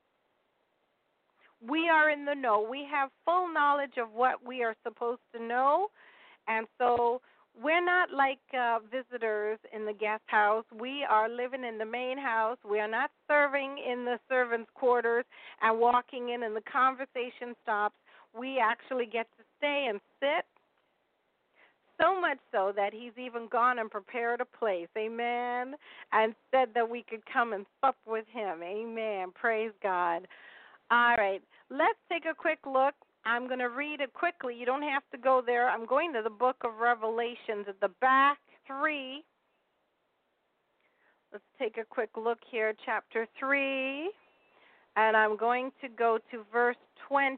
We are in the know. We have full knowledge of what we are supposed to know, and so we're not like visitors in the guest house. We are living in the main house. We are not serving in the servants' quarters and walking in and the conversation stops. We actually get to stay and sit, so much so that he's even gone and prepared a place, amen, and said that we could come and sup with him, amen. Praise God. All right, let's take a quick look. I'm going to read it quickly. You don't have to go there. I'm going to the book of Revelations at the back 3. Let's take a quick look here, chapter 3, and I'm going to go to verse 20.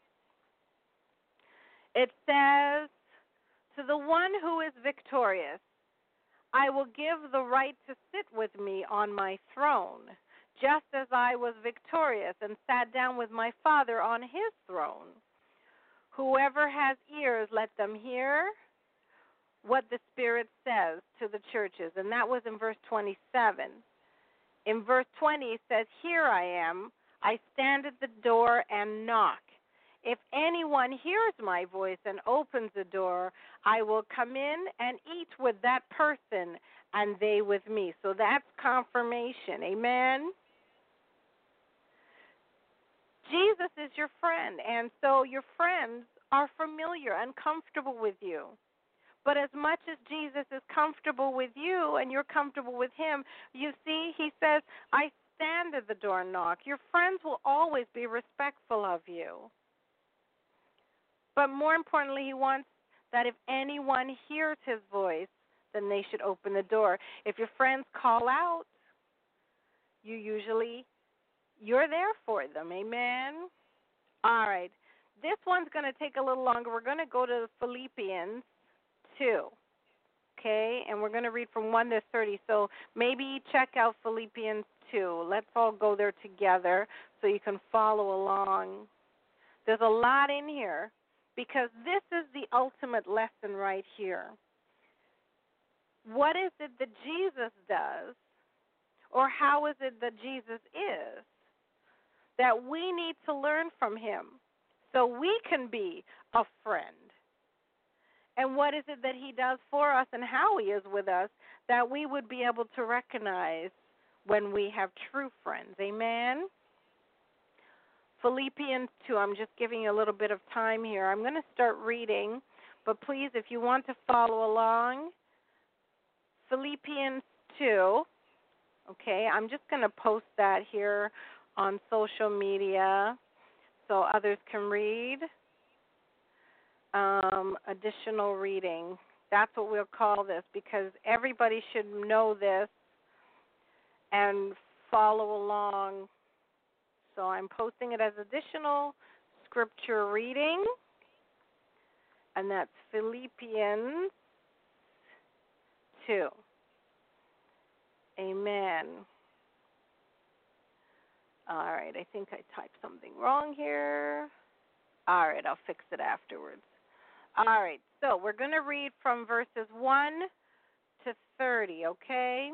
It says, "To the one who is victorious, I will give the right to sit with me on my throne, just as I was victorious and sat down with my Father on his throne. Whoever has ears, let them hear what the Spirit says to the churches." And that was in verse 27. In verse 20, it says, "Here I am. I stand at the door and knock. If anyone hears my voice and opens the door, I will come in and eat with that person and they with me." So that's confirmation. Amen. Jesus is your friend, and so your friends are familiar and comfortable with you. But as much as Jesus is comfortable with you and you're comfortable with him, you see, he says, I stand at the door and knock. Your friends will always be respectful of you. But more importantly, he wants that if anyone hears his voice, then they should open the door. If your friends call out, you're there for them. Amen? All right. This one's going to take a little longer. We're going to go to Philippians 2. Okay? And we're going to read from 1 to 30. So maybe check out Philippians 2. Let's all go there together so you can follow along. There's a lot in here because this is the ultimate lesson right here. What is it that Jesus does, or how is it that Jesus is, that we need to learn from him so we can be a friend? And what is it that he does for us and how he is with us that we would be able to recognize when we have true friends? Amen? Philippians 2, I'm just giving you a little bit of time here. I'm going to start reading, but please, if you want to follow along, Philippians 2, okay, I'm just going to post that here on social media so others can read. Additional reading. That's what we'll call this because everybody should know this and follow along. So I'm posting it as additional scripture reading, and that's Philippians 2. Amen. All right, I think I typed something wrong here. All right, I'll fix it afterwards. All right, so we're going to read from verses 1 to 30, okay?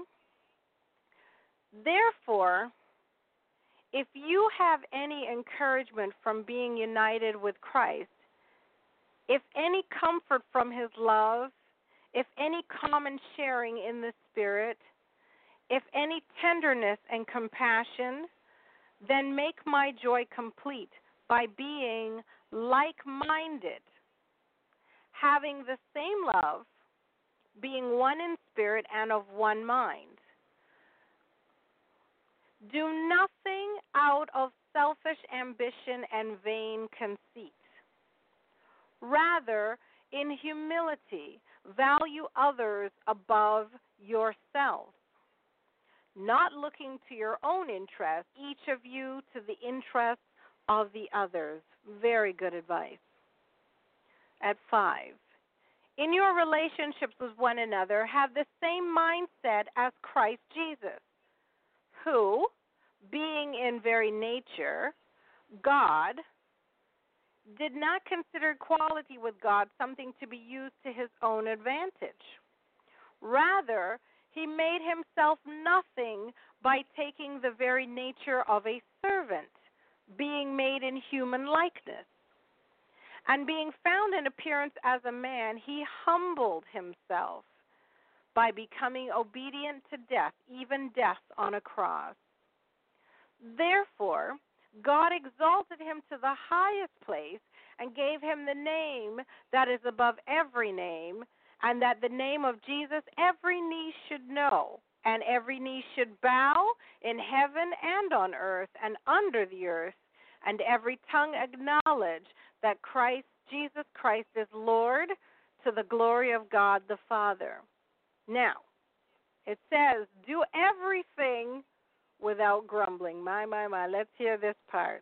Therefore, if you have any encouragement from being united with Christ, if any comfort from his love, if any common sharing in the Spirit, if any tenderness and compassion, then make my joy complete by being like-minded, having the same love, being one in spirit and of one mind. Do nothing out of selfish ambition and vain conceit. Rather, in humility, value others above yourselves, not looking to your own interest, each of you to the interest of the others. Very good advice. At 5, in your relationships with one another, have the same mindset as Christ Jesus, who, being in very nature God, did not consider equality with God something to be used to his own advantage. Rather, he made himself nothing by taking the very nature of a servant, being made in human likeness. And being found in appearance as a man, he humbled himself by becoming obedient to death, even death on a cross. Therefore, God exalted him to the highest place and gave him the name that is above every name, and that the name of Jesus every knee should know, and every knee should bow in heaven and on earth and under the earth, and every tongue acknowledge that Jesus Christ is Lord, to the glory of God the Father. Now, it says, do everything without grumbling. My. Let's hear this part.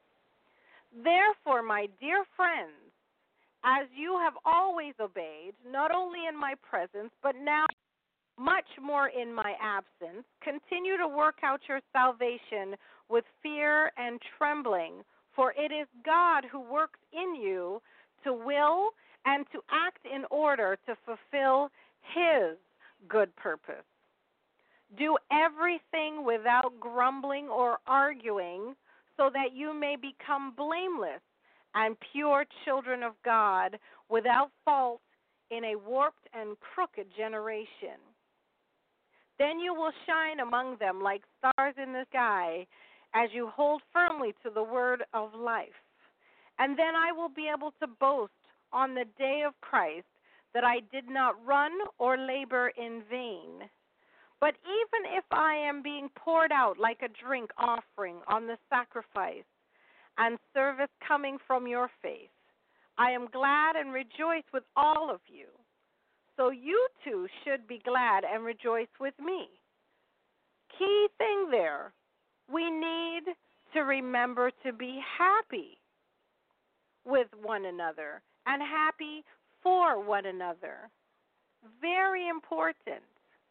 Therefore, my dear friends, as you have always obeyed, not only in my presence, but now much more in my absence, continue to work out your salvation with fear and trembling, for it is God who works in you to will and to act in order to fulfill his good purpose. Do everything without grumbling or arguing, so that you may become blameless and pure children of God, without fault in a warped and crooked generation. Then you will shine among them like stars in the sky, as you hold firmly to the word of life. And then I will be able to boast on the day of Christ that I did not run or labor in vain. But even if I am being poured out like a drink offering on the sacrifice and service coming from your faith, I am glad and rejoice with all of you. So you too should be glad and rejoice with me. Key thing there, we need to remember to be happy with one another and happy for one another. Very important.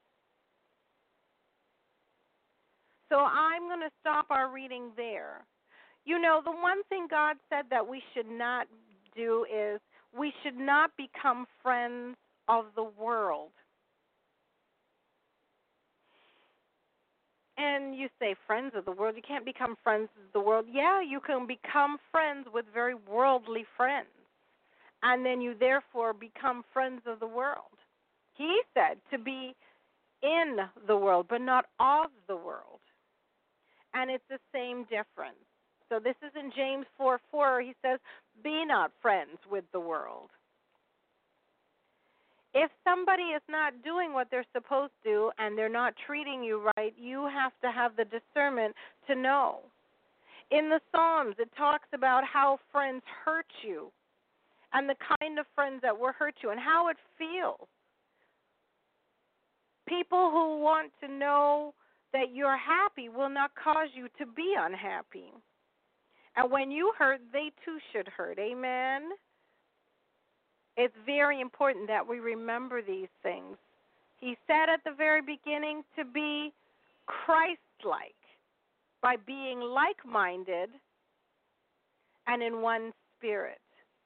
So I'm going to stop our reading there. You know, the one thing God said that we should not do is we should not become friends of the world. And you say, friends of the world? You can't become friends of the world. Yeah, you can become friends with very worldly friends. And then you therefore become friends of the world. He said to be in the world, but not of the world. And it's the same difference. So this is in James 4:4. He says, be not friends with the world. If somebody is not doing what they're supposed to and they're not treating you right, you have to have the discernment to know. In the Psalms, it talks about how friends hurt you and the kind of friends that will hurt you and how it feels. People who want to know that you're happy will not cause you to be unhappy. And when you hurt, they too should hurt. Amen? It's very important that we remember these things. He said at the very beginning to be Christ-like by being like-minded and in one spirit.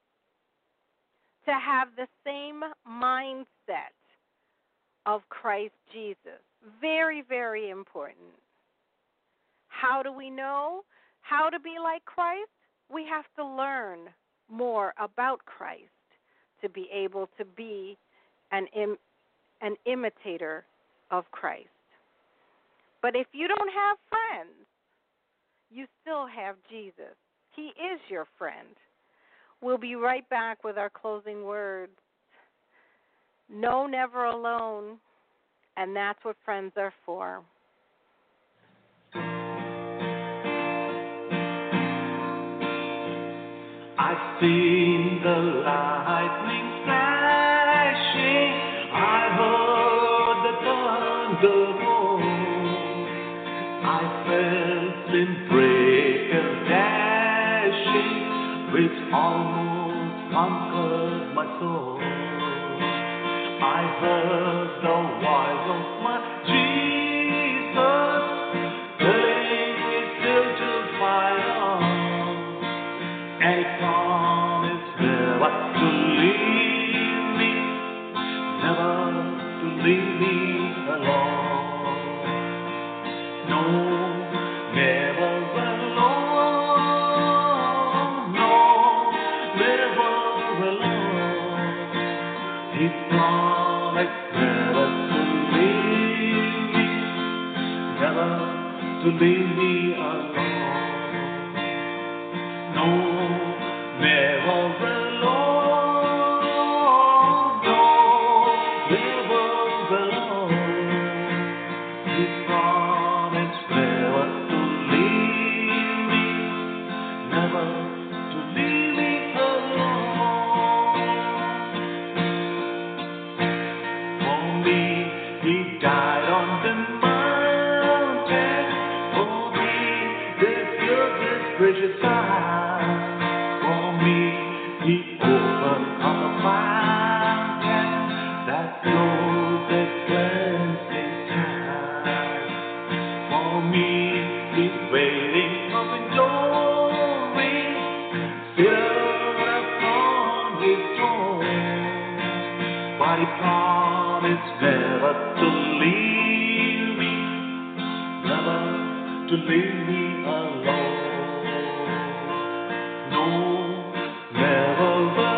To have the same mindset of Christ Jesus. Very, very important. How do we know how to be like Christ? We have to learn more about Christ to be able to be an imitator of Christ. But if you don't have friends, you still have Jesus. He is your friend. We'll be right back with our closing words. No, never alone, and that's what friends are for. I've seen the lightning flashing, I heard the thunder roar, I felt wind breakers dashing, which almost conquered my soul. I heard the voice of my Jesus telling me still to fight on. And He promised never to leave me, never to leave me alone. No, never alone. No, never alone. He promised never to leave me, never to leave me alone. No, never alone. No, never alone. He promised never to leave me, never to leave me alone. For me, He died on the mountain. For me, they filled His precious eyes. For me, He opened up a fountain that flows a cleansing tide. For me, He's waiting up in glory, still upon His throne. But He promised never to leave me, never to leave me alone. No, never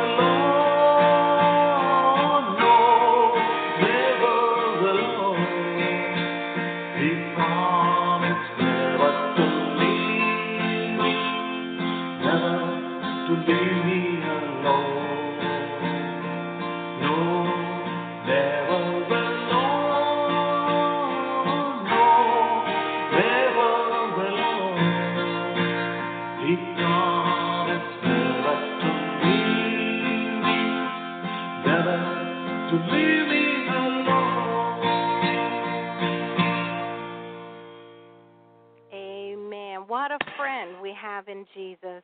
alone. No, never alone. He promised never to leave to leave me alone. Amen. What a friend we have in Jesus.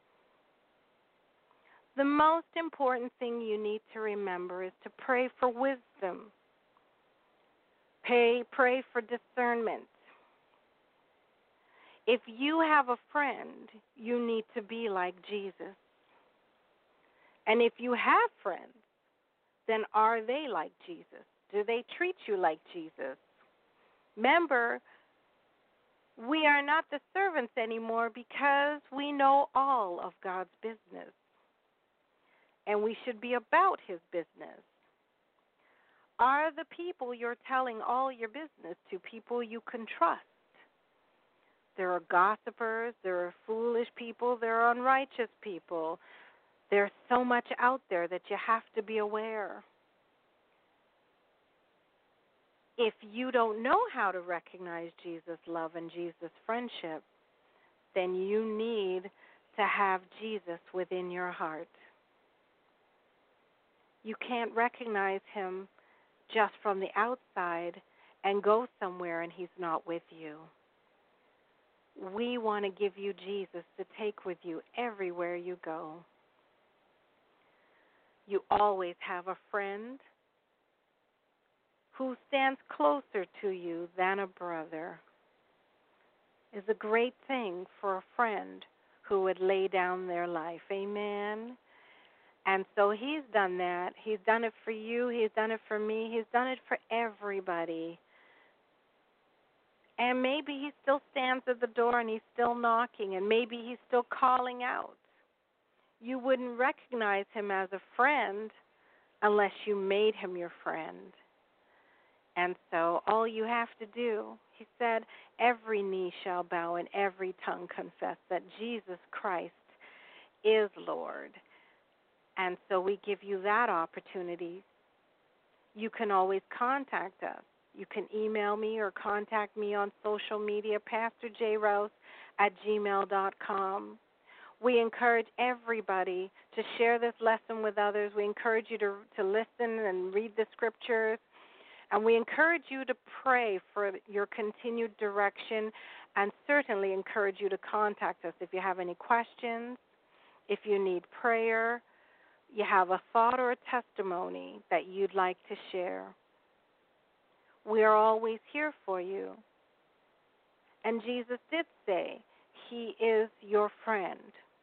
The most important thing you need to remember is to pray for wisdom. Pray for discernment. If you have a friend, you need to be like Jesus. And if you have friends, then are they like Jesus? Do they treat you like Jesus? Remember, we are not the servants anymore because we know all of God's business. And we should be about his business. Are the people you're telling all your business to people you can trust? There are gossipers, there are foolish people, there are unrighteous people. There's so much out there that you have to be aware. If you don't know how to recognize Jesus' love and Jesus' friendship, then you need to have Jesus within your heart. You can't recognize him just from the outside and go somewhere and he's not with you. We want to give you Jesus to take with you everywhere you go. You always have a friend who stands closer to you than a brother. It's a great thing for a friend who would lay down their life. Amen. And so he's done that. He's done it for you. He's done it for me. He's done it for everybody. And maybe he still stands at the door and he's still knocking, and maybe he's still calling out. You wouldn't recognize him as a friend unless you made him your friend. And so all you have to do, he said, every knee shall bow and every tongue confess that Jesus Christ is Lord. And so we give you that opportunity. You can always contact us. You can email me or contact me on social media, pastorjrouse@gmail.com. We encourage everybody to share this lesson with others. We encourage you to listen and read the scriptures. And we encourage you to pray for your continued direction, and certainly encourage you to contact us if you have any questions, if you need prayer, you have a thought or a testimony that you'd like to share. We are always here for you. And Jesus did say he is your friend.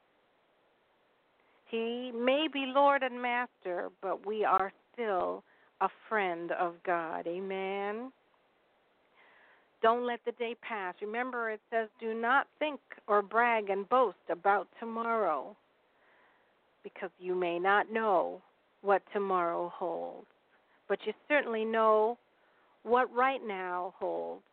He may be Lord and Master, but we are still a friend of God. Amen. Don't let the day pass. Remember, it says, do not think or brag and boast about tomorrow, because you may not know what tomorrow holds. But you certainly know what right now holds.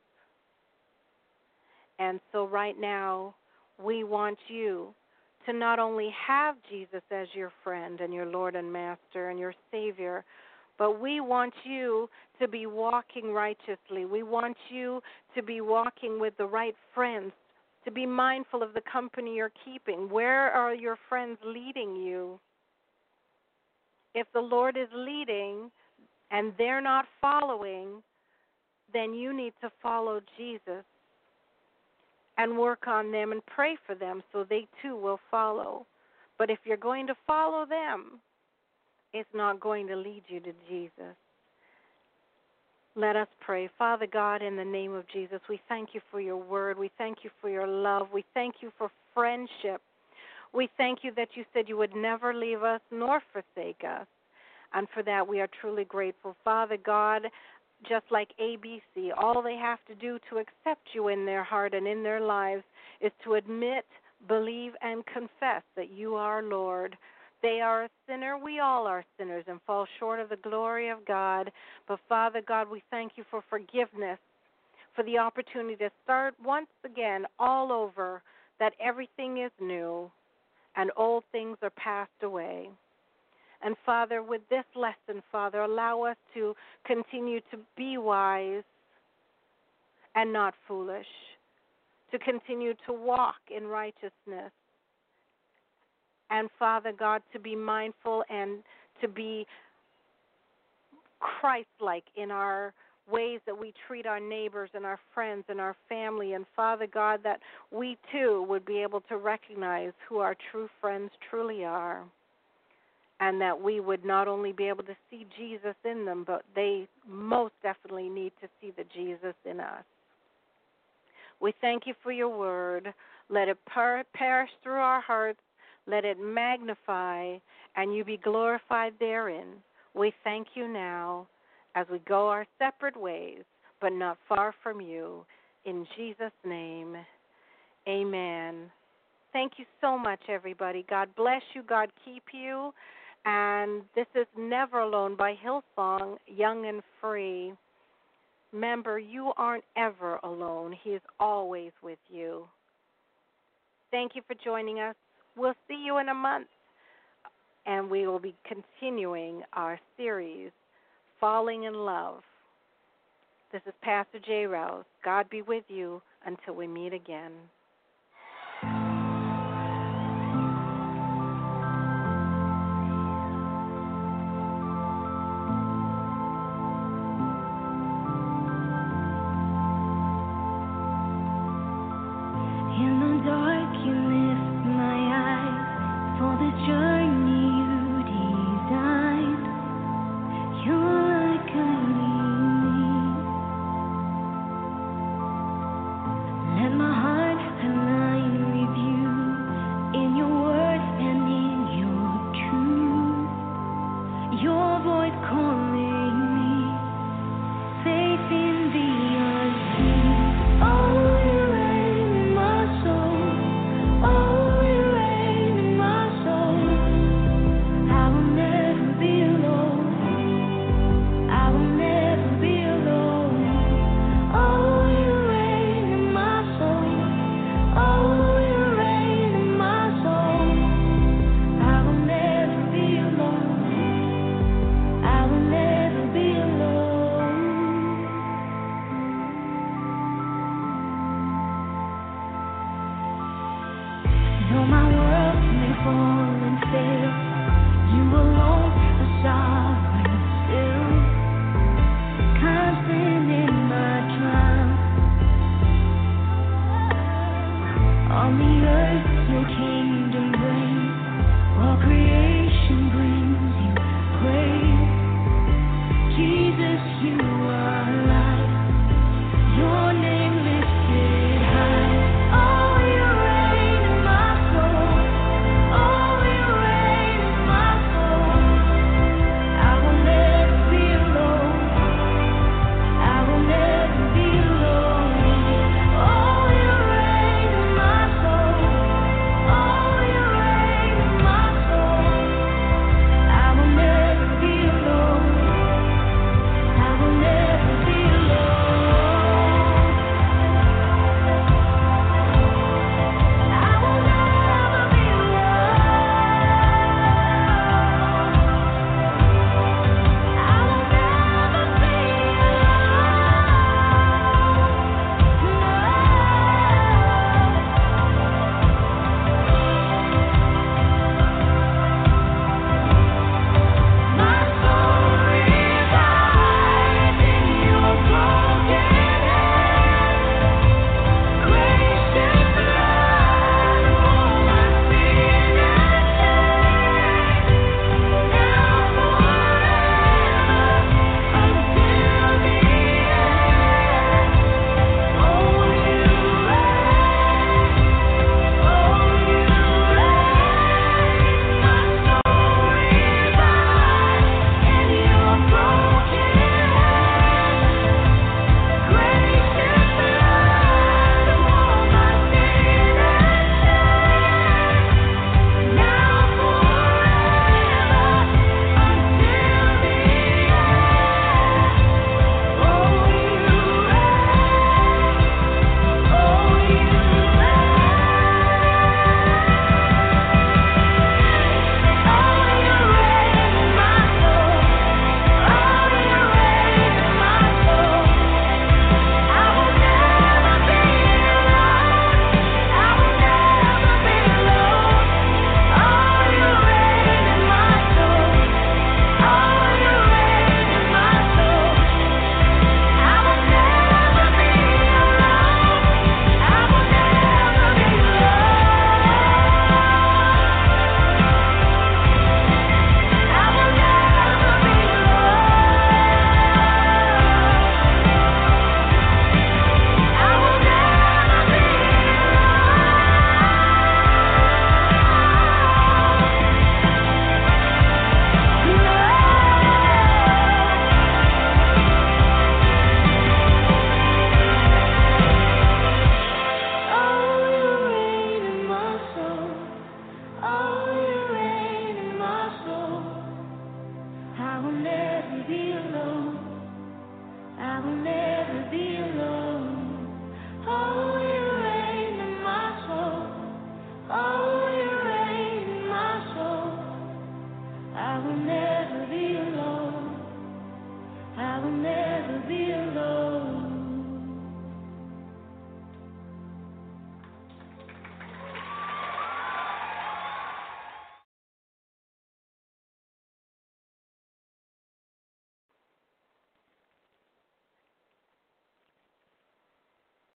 And so right now, we want you to not only have Jesus as your friend and your Lord and Master and your Savior, but we want you to be walking righteously. We want you to be walking with the right friends, to be mindful of the company you're keeping. Where are your friends leading you? If the Lord is leading and they're not following, then you need to follow Jesus and work on them and pray for them so they too will follow. But if you're going to follow them, it's not going to lead you to Jesus. Let us pray. Father God, in the name of Jesus, we thank you for your word. We thank you for your love. We thank you for friendship. We thank you that you said you would never leave us nor forsake us. And for that, we are truly grateful. Father God, just like ABC, all they have to do to accept you in their heart and in their lives is to admit, believe, and confess that you are Lord. They are a sinner. We all are sinners and fall short of the glory of God. But, Father God, we thank you for forgiveness, for the opportunity to start once again all over, that everything is new and old things are passed away. And, Father, with this lesson, Father, allow us to continue to be wise and not foolish, to continue to walk in righteousness. And, Father God, to be mindful and to be Christ-like in our ways that we treat our neighbors and our friends and our family. And Father God, that we too would be able to recognize who our true friends truly are. And that we would not only be able to see Jesus in them, but they most definitely need to see the Jesus in us. We thank you for your word. Let it perish through our hearts. Let it magnify, and you be glorified therein. We thank you now as we go our separate ways, but not far from you. In Jesus' name, amen. Thank you so much, everybody. God bless you. God keep you. And this is Never Alone by Hillsong, Young and Free. Remember, you aren't ever alone. He is always with you. Thank you for joining us. We'll see you in a month, and we will be continuing our series, Falling in Love. This is Pastor J. Rouse. God be with you until we meet again.